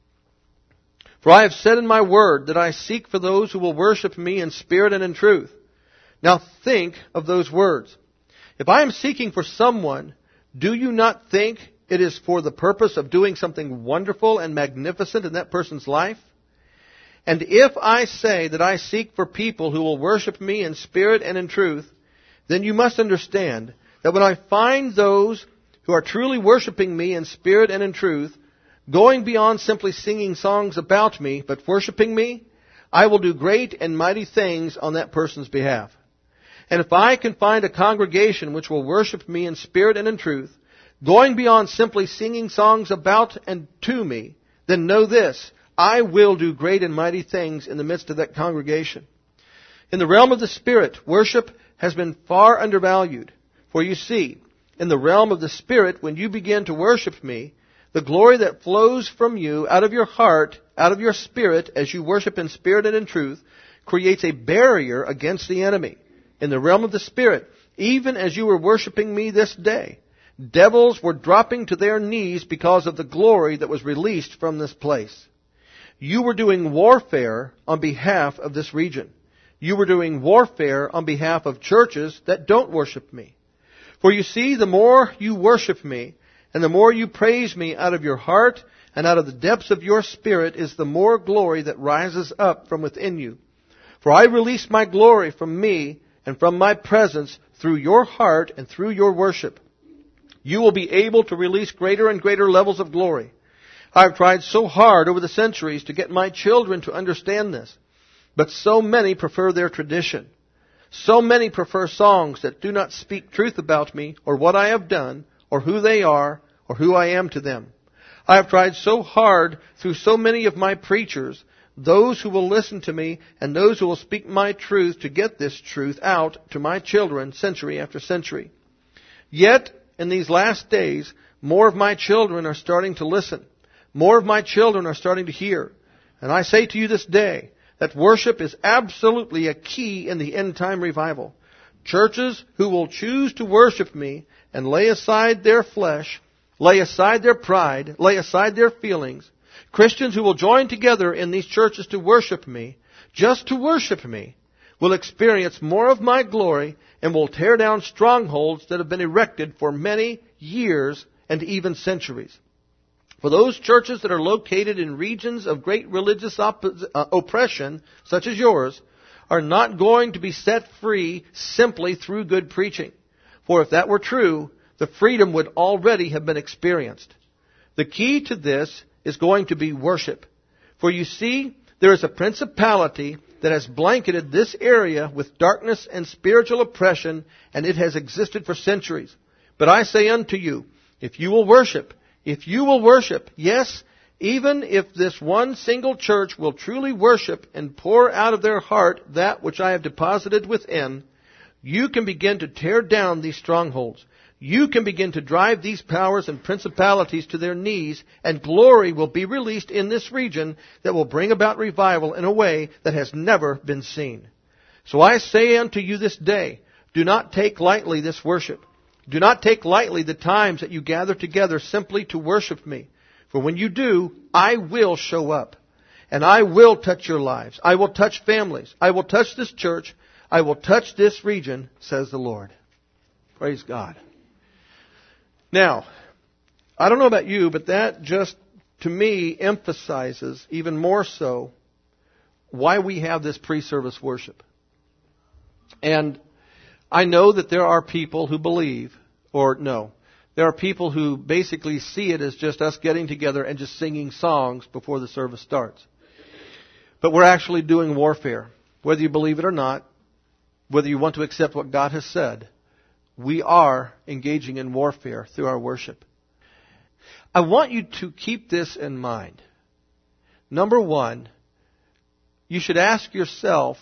For I have said in my word that I seek for those who will worship me in spirit and in truth. Now think of those words. If I am seeking for someone, do you not think it is for the purpose of doing something wonderful and magnificent in that person's life? And if I say that I seek for people who will worship me in spirit and in truth, then you must understand that when I find those who are truly worshiping me in spirit and in truth, going beyond simply singing songs about me, but worshiping me, I will do great and mighty things on that person's behalf. And if I can find a congregation which will worship me in spirit and in truth, going beyond simply singing songs about and to me, then know this, I will do great and mighty things in the midst of that congregation. In the realm of the Spirit, worship has been far undervalued. For you see, in the realm of the Spirit, when you begin to worship me, the glory that flows from you out of your heart, out of your spirit, as you worship in spirit and in truth, creates a barrier against the enemy. In the realm of the Spirit, even as you were worshiping me this day, devils were dropping to their knees because of the glory that was released from this place. You were doing warfare on behalf of this region. You were doing warfare on behalf of churches that don't worship me. For you see, the more you worship me, and the more you praise me out of your heart and out of the depths of your spirit, is the more glory that rises up from within you. For I release my glory from me and from my presence through your heart and through your worship. You will be able to release greater and greater levels of glory. I've tried so hard over the centuries to get my children to understand this, but so many prefer their tradition. So many prefer songs that do not speak truth about me or what I have done or who they are or who I am to them. I have tried so hard through so many of my preachers, those who will listen to me and those who will speak my truth, to get this truth out to my children century after century. Yet, in these last days, more of my children are starting to listen. More of my children are starting to hear. And I say to you this day that worship is absolutely a key in the end time revival. Churches who will choose to worship me and lay aside their flesh, lay aside their pride, lay aside their feelings. Christians who will join together in these churches to worship me, just to worship me, will experience more of my glory and will tear down strongholds that have been erected for many years and even centuries. For those churches that are located in regions of great religious oppression, such as yours, are not going to be set free simply through good preaching. For if that were true, the freedom would already have been experienced. The key to this is going to be worship. For you see, there is a principality that has blanketed this area with darkness and spiritual oppression, and it has existed for centuries. But I say unto you, if you will worship, yes, even if this one single church will truly worship and pour out of their heart that which I have deposited within, you can begin to tear down these strongholds. You can begin to drive these powers and principalities to their knees, and glory will be released in this region that will bring about revival in a way that has never been seen. So I say unto you this day, do not take lightly this worship. Do not take lightly the times that you gather together simply to worship me. For when you do, I will show up. And I will touch your lives. I will touch families. I will touch this church. I will touch this region, says the Lord. Praise God. Now, I don't know about you, but that just, to me, emphasizes even more so why we have this pre-service worship. And I know that there are people who believe, there are people who basically see it as just us getting together and just singing songs before the service starts. But we're actually doing warfare. Whether you believe it or not, whether you want to accept what God has said, we are engaging in warfare through our worship. I want you to keep this in mind. Number one, you should ask yourself,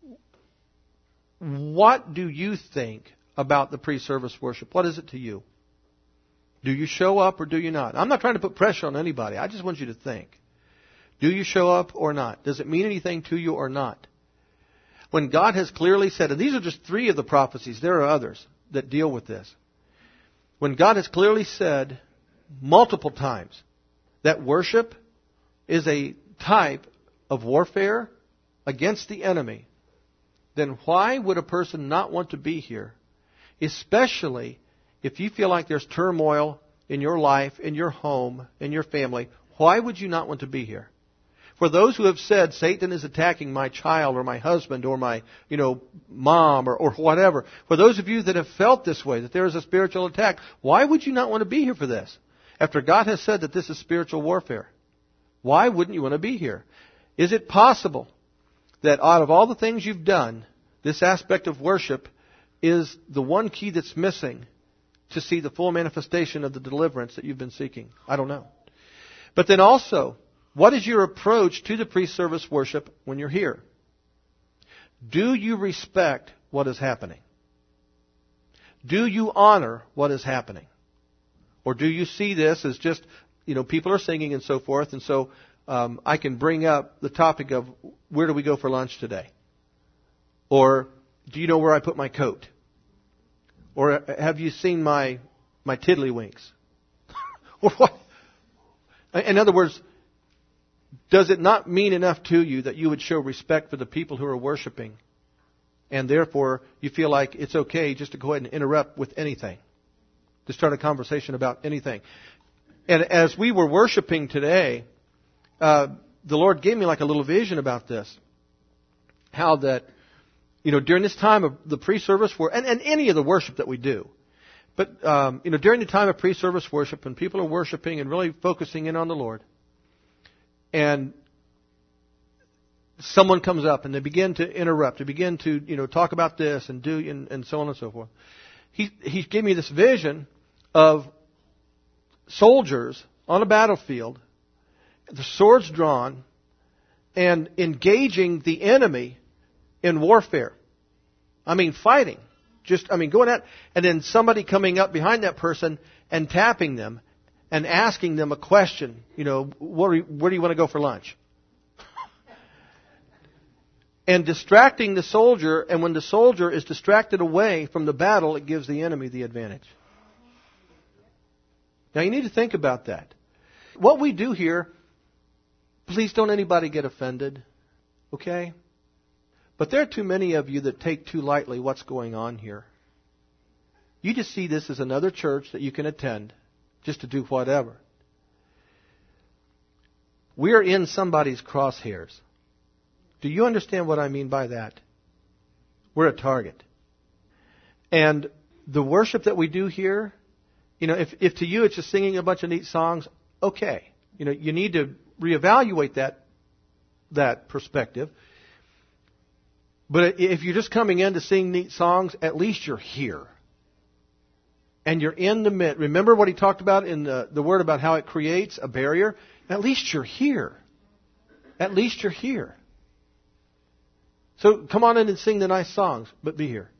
what do you think about the pre-service worship? What is it to you? Do you show up or do you not? I'm not trying to put pressure on anybody. I just want you to think. Do you show up or not? Does it mean anything to you or not? When God has clearly said, and these are just 3 of the prophecies, there are others that deal with this. When God has clearly said multiple times that worship is a type of warfare against the enemy, then why would a person not want to be here? Especially if you feel like there's turmoil in your life, in your home, in your family. Why would you not want to be here? For those who have said, Satan is attacking my child or my husband or my, mom or whatever. For those of you that have felt this way, that there is a spiritual attack, why would you not want to be here for this? After God has said that this is spiritual warfare, why wouldn't you want to be here? Is it possible that out of all the things you've done, this aspect of worship is the one key that's missing to see the full manifestation of the deliverance that you've been seeking? I don't know. But then also, What is your approach to the pre-service worship when you're here? Do you respect what is happening? Do you honor what is happening? Or do you see this as just, people are singing and so forth, and so I can bring up the topic of where do we go for lunch today? Or do you know where I put my coat? Or have you seen my tiddlywinks? Or what? In other words, does it not mean enough to you that you would show respect for the people who are worshiping, and therefore you feel like it's okay just to go ahead and interrupt with anything, to start a conversation about anything? And as we were worshiping today, the Lord gave me like a little vision about this. How that, during this time of the pre-service and any of the worship that we do, but, during the time of pre-service worship, when people are worshiping and really focusing in on the Lord, and someone comes up and they begin to interrupt, they begin to, talk about this and do, and so on and so forth. He gave me this vision of soldiers on a battlefield, the swords drawn, and engaging the enemy in warfare. I mean, fighting. Going at, and then somebody coming up behind that person and tapping them and asking them a question. Where do you want to go for lunch? And distracting the soldier, and when the soldier is distracted away from the battle, it gives the enemy the advantage. Now you need to think about that. What we do here, please don't anybody get offended, okay? But there are too many of you that take too lightly what's going on here. You just see this as another church that you can attend just to do whatever. We're in somebody's crosshairs. Do you understand what I mean by that? We're a target. And the worship that we do here, if to you it's just singing a bunch of neat songs, okay. You need to reevaluate that perspective. But if you're just coming in to sing neat songs, at least you're here. And you're in the midst. Remember what he talked about in the Word about how it creates a barrier? At least you're here. At least you're here. So come on in and sing the nice songs, but be here.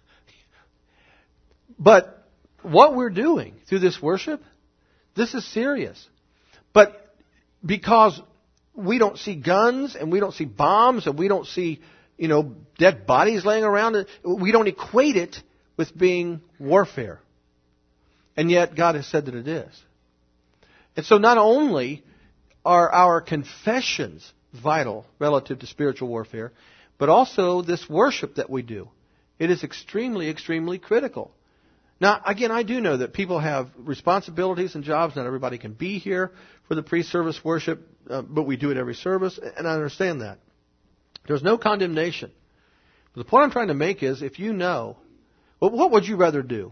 But what we're doing through this worship, this is serious. But because we don't see guns and we don't see bombs and we don't see, dead bodies laying around, we don't equate it with being warfare. And yet God has said that it is. And so not only are our confessions vital relative to spiritual warfare, but also this worship that we do. It is extremely, extremely critical. Now, again, I do know that people have responsibilities and jobs. Not everybody can be here for the pre-service worship, but we do it every service, and I understand that. There's no condemnation. But the point I'm trying to make is, if you know, well, what would you rather do?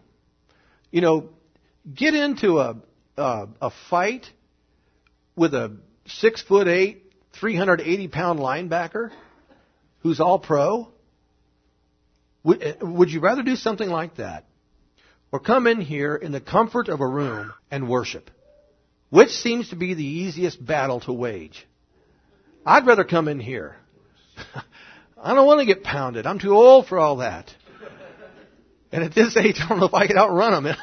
Get into a fight with a 6'8", 380-pound linebacker who's all pro? Would you rather do something like that? Or come in here in the comfort of a room and worship? Which seems to be the easiest battle to wage? I'd rather come in here. I don't want to get pounded. I'm too old for all that. And at this age, I don't know if I could outrun them.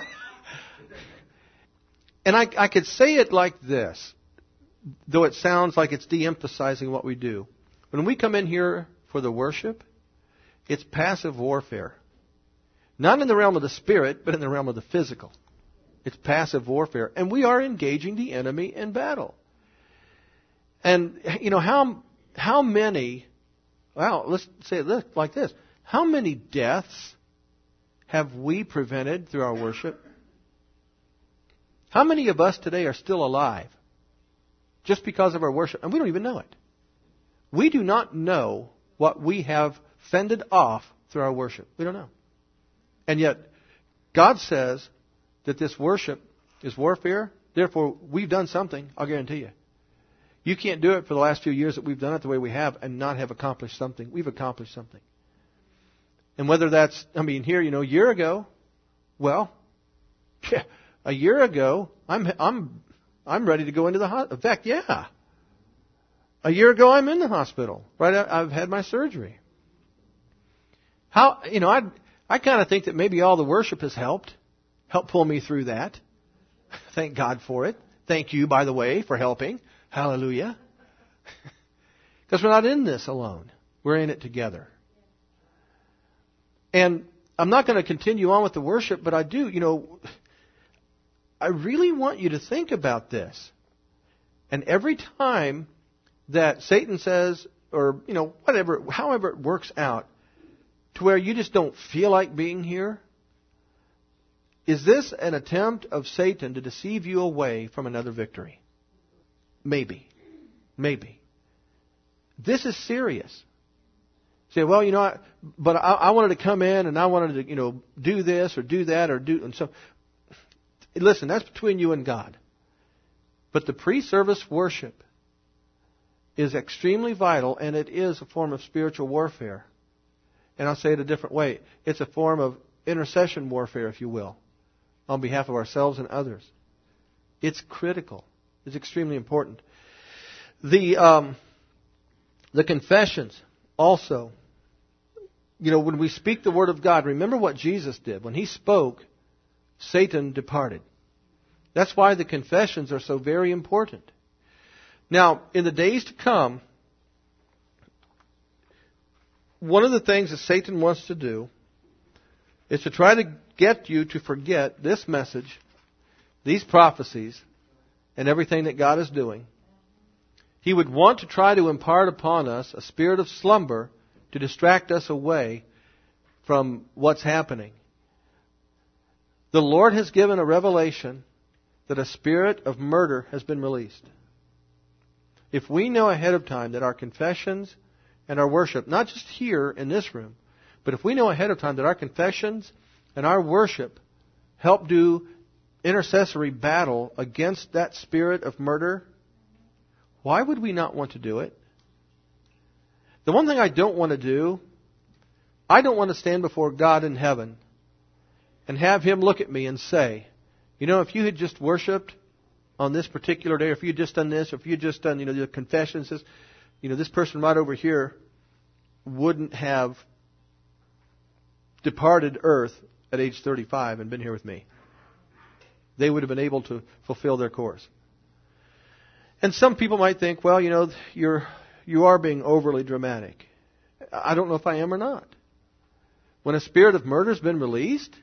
And I could say it like this, though it sounds like it's de-emphasizing what we do. When we come in here for the worship, it's passive warfare. Not in the realm of the spirit, but in the realm of the physical. It's passive warfare. And we are engaging the enemy in battle. And, how many, let's say it like this. How many deaths have we prevented through our worship? How many of us today are still alive just because of our worship? And we don't even know it. We do not know what we have fended off through our worship. We don't know. And yet, God says that this worship is warfare. Therefore, we've done something, I'll guarantee you. You can't do it for the last few years that we've done it the way we have and not have accomplished something. We've accomplished something. And whether that's, here, a year ago, a year ago, I'm ready to go into the hospital. In fact, A year ago, I'm in the hospital. Right, I've had my surgery. I kind of think that maybe all the worship has helped pull me through that. Thank God for it. Thank you, by the way, for helping. Hallelujah. Because we're not in this alone. We're in it together. And I'm not going to continue on with the worship, but I do, I really want you to think about this. And every time that Satan says, or, however it works out, to where you just don't feel like being here, is this an attempt of Satan to deceive you away from another victory? Maybe. This is serious. Say, well, I wanted to come in and I wanted to, do this or do that and so. Listen, that's between you and God. But the pre-service worship is extremely vital, and it is a form of spiritual warfare. And I'll say it a different way. It's a form of intercession warfare, if you will, on behalf of ourselves and others. It's critical. It's extremely important. The confessions also. When we speak the Word of God, remember what Jesus did. When He spoke, Satan departed. That's why the confessions are so very important. Now, in the days to come, one of the things that Satan wants to do is to try to get you to forget this message, these prophecies, and everything that God is doing. He would want to try to impart upon us a spirit of slumber to distract us away from what's happening. The Lord has given a revelation that a spirit of murder has been released. If we know ahead of time that our confessions and our worship, not just here in this room, but if we know ahead of time that our confessions and our worship help do intercessory battle against that spirit of murder, why would we not want to do it? The one thing I don't want to do, I don't want to stand before God in heaven and have Him look at me and say, if you had just worshipped on this particular day, or if you had just done this, or if you had just done, the confessions, this person right over here wouldn't have departed earth at age 35 and been here with me. They would have been able to fulfill their course. And some people might think, well, you are being overly dramatic. I don't know if I am or not. When a spirit of murder has been released,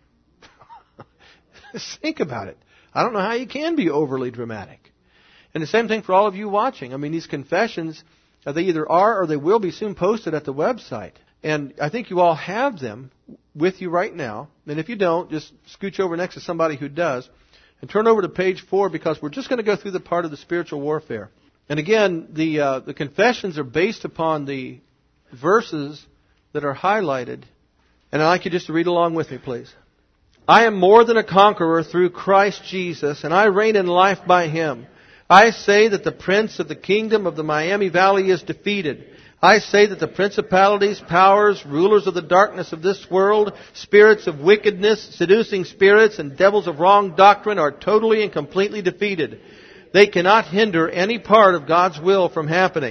think about it. I don't know how you can be overly dramatic. And the same thing for all of you watching. These confessions, they either are or they will be soon posted at the website. And I think you all have them with you right now. And if you don't, just scooch over next to somebody who does. And turn over to page 4, because we're just going to go through the part of the spiritual warfare. And again, the confessions are based upon the verses that are highlighted. And I'd like you just to read along with me, please. I am more than a conqueror through Christ Jesus, and I reign in life by Him. I say that the prince of the kingdom of the Miami Valley is defeated. I say that the principalities, powers, rulers of the darkness of this world, spirits of wickedness, seducing spirits, and devils of wrong doctrine are totally and completely defeated. They cannot hinder any part of God's will from happening.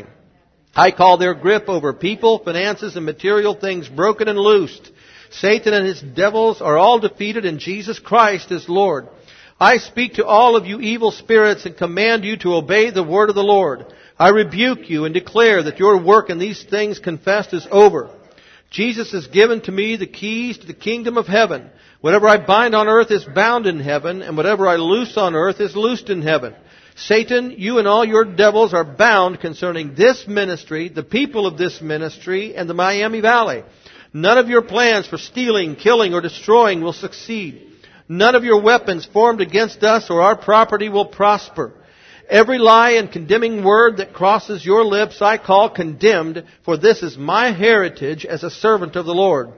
I call their grip over people, finances, and material things broken and loosed. Satan and his devils are all defeated, and Jesus Christ is Lord. I speak to all of you evil spirits and command you to obey the word of the Lord. I rebuke you and declare that your work in these things confessed is over. Jesus has given to me the keys to the kingdom of heaven. Whatever I bind on earth is bound in heaven, and whatever I loose on earth is loosed in heaven. Satan, you and all your devils are bound concerning this ministry, the people of this ministry, and the Miami Valley. None of your plans for stealing, killing, or destroying will succeed. None of your weapons formed against us or our property will prosper. Every lie and condemning word that crosses your lips I call condemned, for this is my heritage as a servant of the Lord.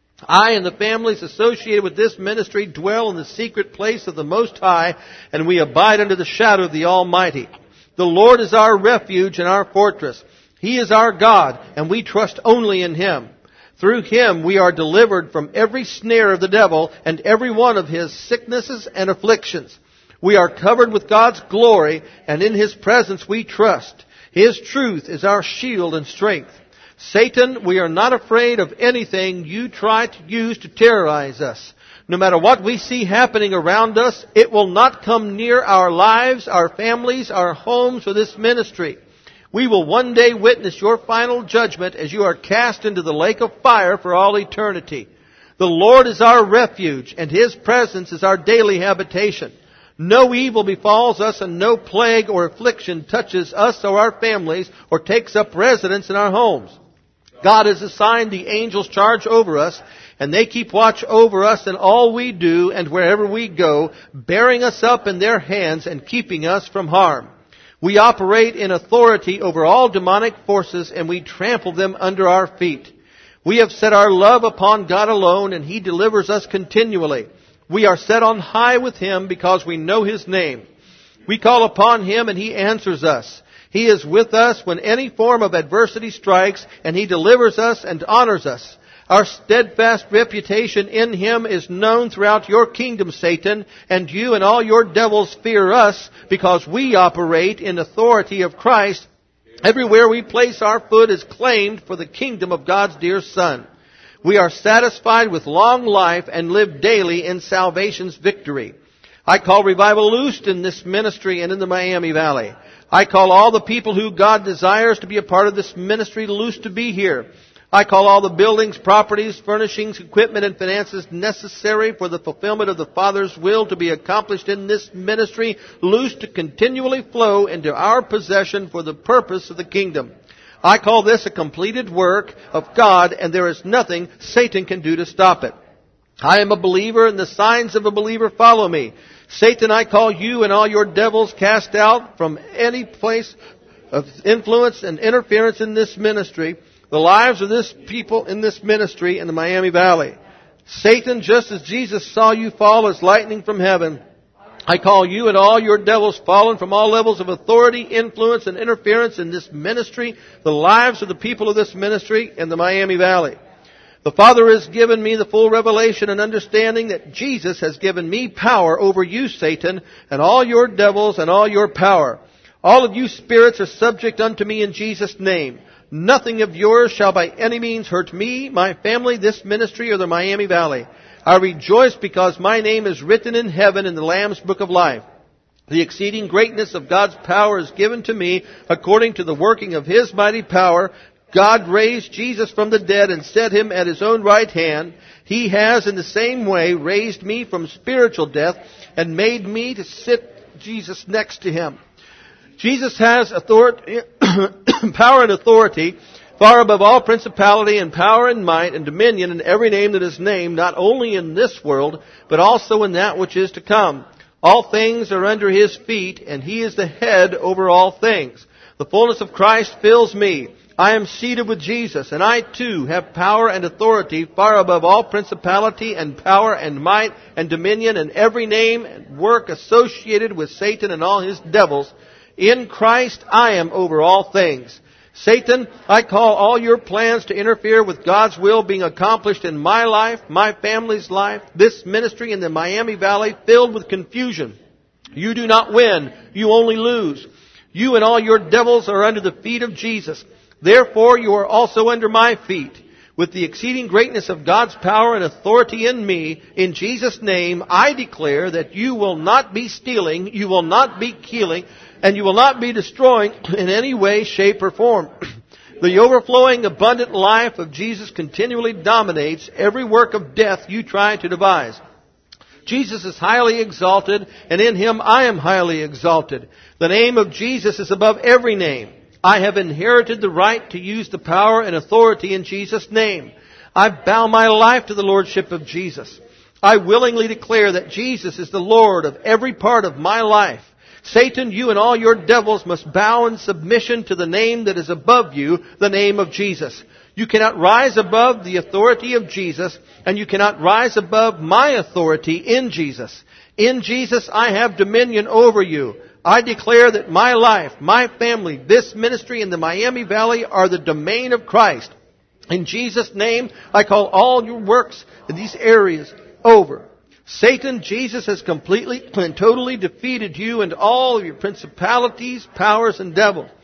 I and the families associated with this ministry dwell in the secret place of the Most High, and we abide under the shadow of the Almighty. The Lord is our refuge and our fortress. He is our God, and we trust only in Him. Through Him we are delivered from every snare of the devil and every one of his sicknesses and afflictions. We are covered with God's glory, and in His presence we trust. His truth is our shield and strength. Satan, we are not afraid of anything you try to use to terrorize us. No matter what we see happening around us, it will not come near our lives, our families, our homes, or this ministry. We will one day witness your final judgment as you are cast into the lake of fire for all eternity. The Lord is our refuge, and His presence is our daily habitation. No evil befalls us, and no plague or affliction touches us or our families, or takes up residence in our homes. God has assigned the angels charge over us, and they keep watch over us in all we do and wherever we go, bearing us up in their hands and keeping us from harm. We operate in authority over all demonic forces, and we trample them under our feet. We have set our love upon God alone, and He delivers us continually. We are set on high with Him because we know His name. We call upon Him, and He answers us. He is with us when any form of adversity strikes, and He delivers us and honors us. Our steadfast reputation in Him is known throughout your kingdom, Satan, and you and all your devils fear us because we operate in authority of Christ. Everywhere we place our foot is claimed for the kingdom of God's dear Son. We are satisfied with long life and live daily in salvation's victory. I call revival loosed in this ministry and in the Miami Valley. I call all the people who God desires to be a part of this ministry loose to be here. I call all the buildings, properties, furnishings, equipment, and finances necessary for the fulfillment of the Father's will to be accomplished in this ministry loose to continually flow into our possession for the purpose of the kingdom. I call this a completed work of God, and there is nothing Satan can do to stop it. I am a believer, and the signs of a believer follow me. Satan, I call you and all your devils cast out from any place of influence and interference in this ministry, the lives of this people in this ministry in the Miami Valley. Satan, just as Jesus saw you fall as lightning from heaven, I call you and all your devils fallen from all levels of authority, influence, and interference in this ministry, the lives of the people of this ministry in the Miami Valley. The Father has given me the full revelation and understanding that Jesus has given me power over you, Satan, and all your devils and all your power. All of you spirits are subject unto me in Jesus' name. Nothing of yours shall by any means hurt me, my family, this ministry, or the Miami Valley. I rejoice because my name is written in heaven in the Lamb's Book of Life. The exceeding greatness of God's power is given to me according to the working of His mighty power. God raised Jesus from the dead and set Him at His own right hand. He has in the same way raised me from spiritual death and made me to sit Jesus next to Him. Jesus has authority, power and authority far above all principality and power and might and dominion in every name that is named, not only in this world, but also in that which is to come. All things are under His feet, and He is the head over all things. The fullness of Christ fills me. I am seated with Jesus, and I too have power and authority far above all principality and power and might and dominion and every name and work associated with Satan and all his devils. In Christ I am over all things. Satan, I call all your plans to interfere with God's will being accomplished in my life, my family's life, this ministry in the Miami Valley filled with confusion. You do not win. You only lose. You and all your devils are under the feet of Jesus. Therefore, you are also under my feet. With the exceeding greatness of God's power and authority in me, in Jesus' name, I declare that you will not be stealing, you will not be killing, and you will not be destroying in any way, shape, or form. The overflowing, abundant life of Jesus continually dominates every work of death you try to devise. Jesus is highly exalted, and in Him I am highly exalted. The name of Jesus is above every name. I have inherited the right to use the power and authority in Jesus' name. I bow my life to the Lordship of Jesus. I willingly declare that Jesus is the Lord of every part of my life. Satan, you and all your devils must bow in submission to the name that is above you, the name of Jesus. You cannot rise above the authority of Jesus, and you cannot rise above my authority in Jesus. In Jesus, I have dominion over you. I declare that my life, my family, this ministry in the Miami Valley are the domain of Christ. In Jesus' name, I call all your works in these areas over. Satan, Jesus has completely and totally defeated you and all of your principalities, powers, and devils.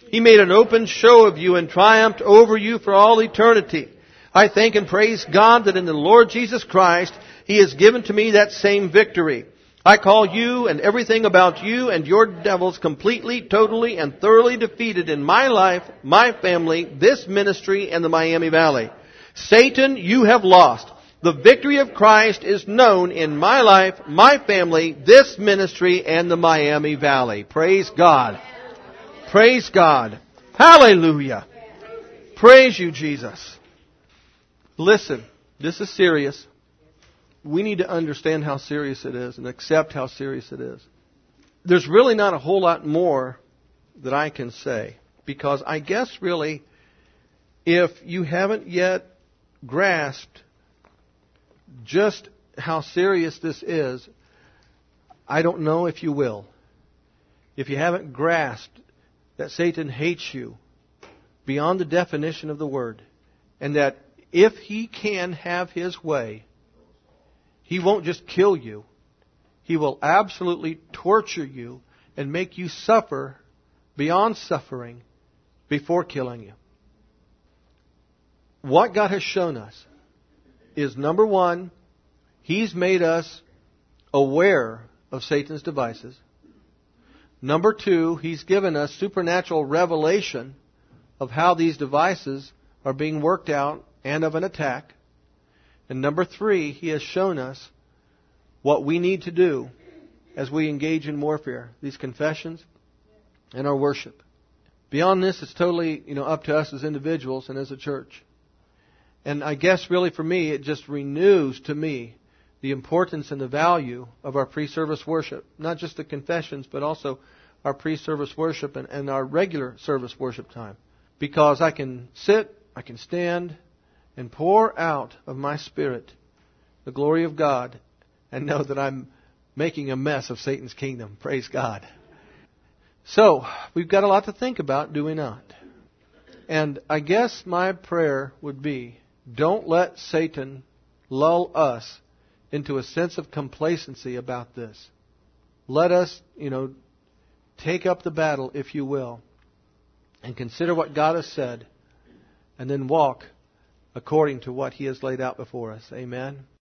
He made an open show of you and triumphed over you for all eternity. I thank and praise God that in the Lord Jesus Christ, He has given to me that same victory. I call you and everything about you and your devils completely, totally, and thoroughly defeated in my life, my family, this ministry, and the Miami Valley. Satan, you have lost. The victory of Christ is known in my life, my family, this ministry, and the Miami Valley. Praise God. Praise God. Hallelujah. Praise you, Jesus. Listen, this is serious. We need to understand how serious it is and accept how serious it is. There's really not a whole lot more that I can say, because I guess really, if you haven't yet grasped just how serious this is, I don't know if you will. If you haven't grasped that Satan hates you beyond the definition of the word, and that if he can have his way, he won't just kill you. He will absolutely torture you and make you suffer beyond suffering before killing you. What God has shown us is, number one, He's made us aware of Satan's devices. Number two, He's given us supernatural revelation of how these devices are being worked out and of an attack. And number three, He has shown us what we need to do as we engage in warfare, these confessions and our worship. Beyond this, it's totally, up to us as individuals and as a church. And I guess really for me, it just renews to me the importance and the value of our pre-service worship. Not just the confessions, but also our pre-service worship and our regular service worship time. Because I can sit, I can stand, and pour out of my spirit the glory of God and know that I'm making a mess of Satan's kingdom. Praise God. So, we've got a lot to think about, do we not? And I guess my prayer would be, don't let Satan lull us into a sense of complacency about this. Let us, take up the battle, if you will, and consider what God has said, and then walk according to what He has laid out before us. Amen.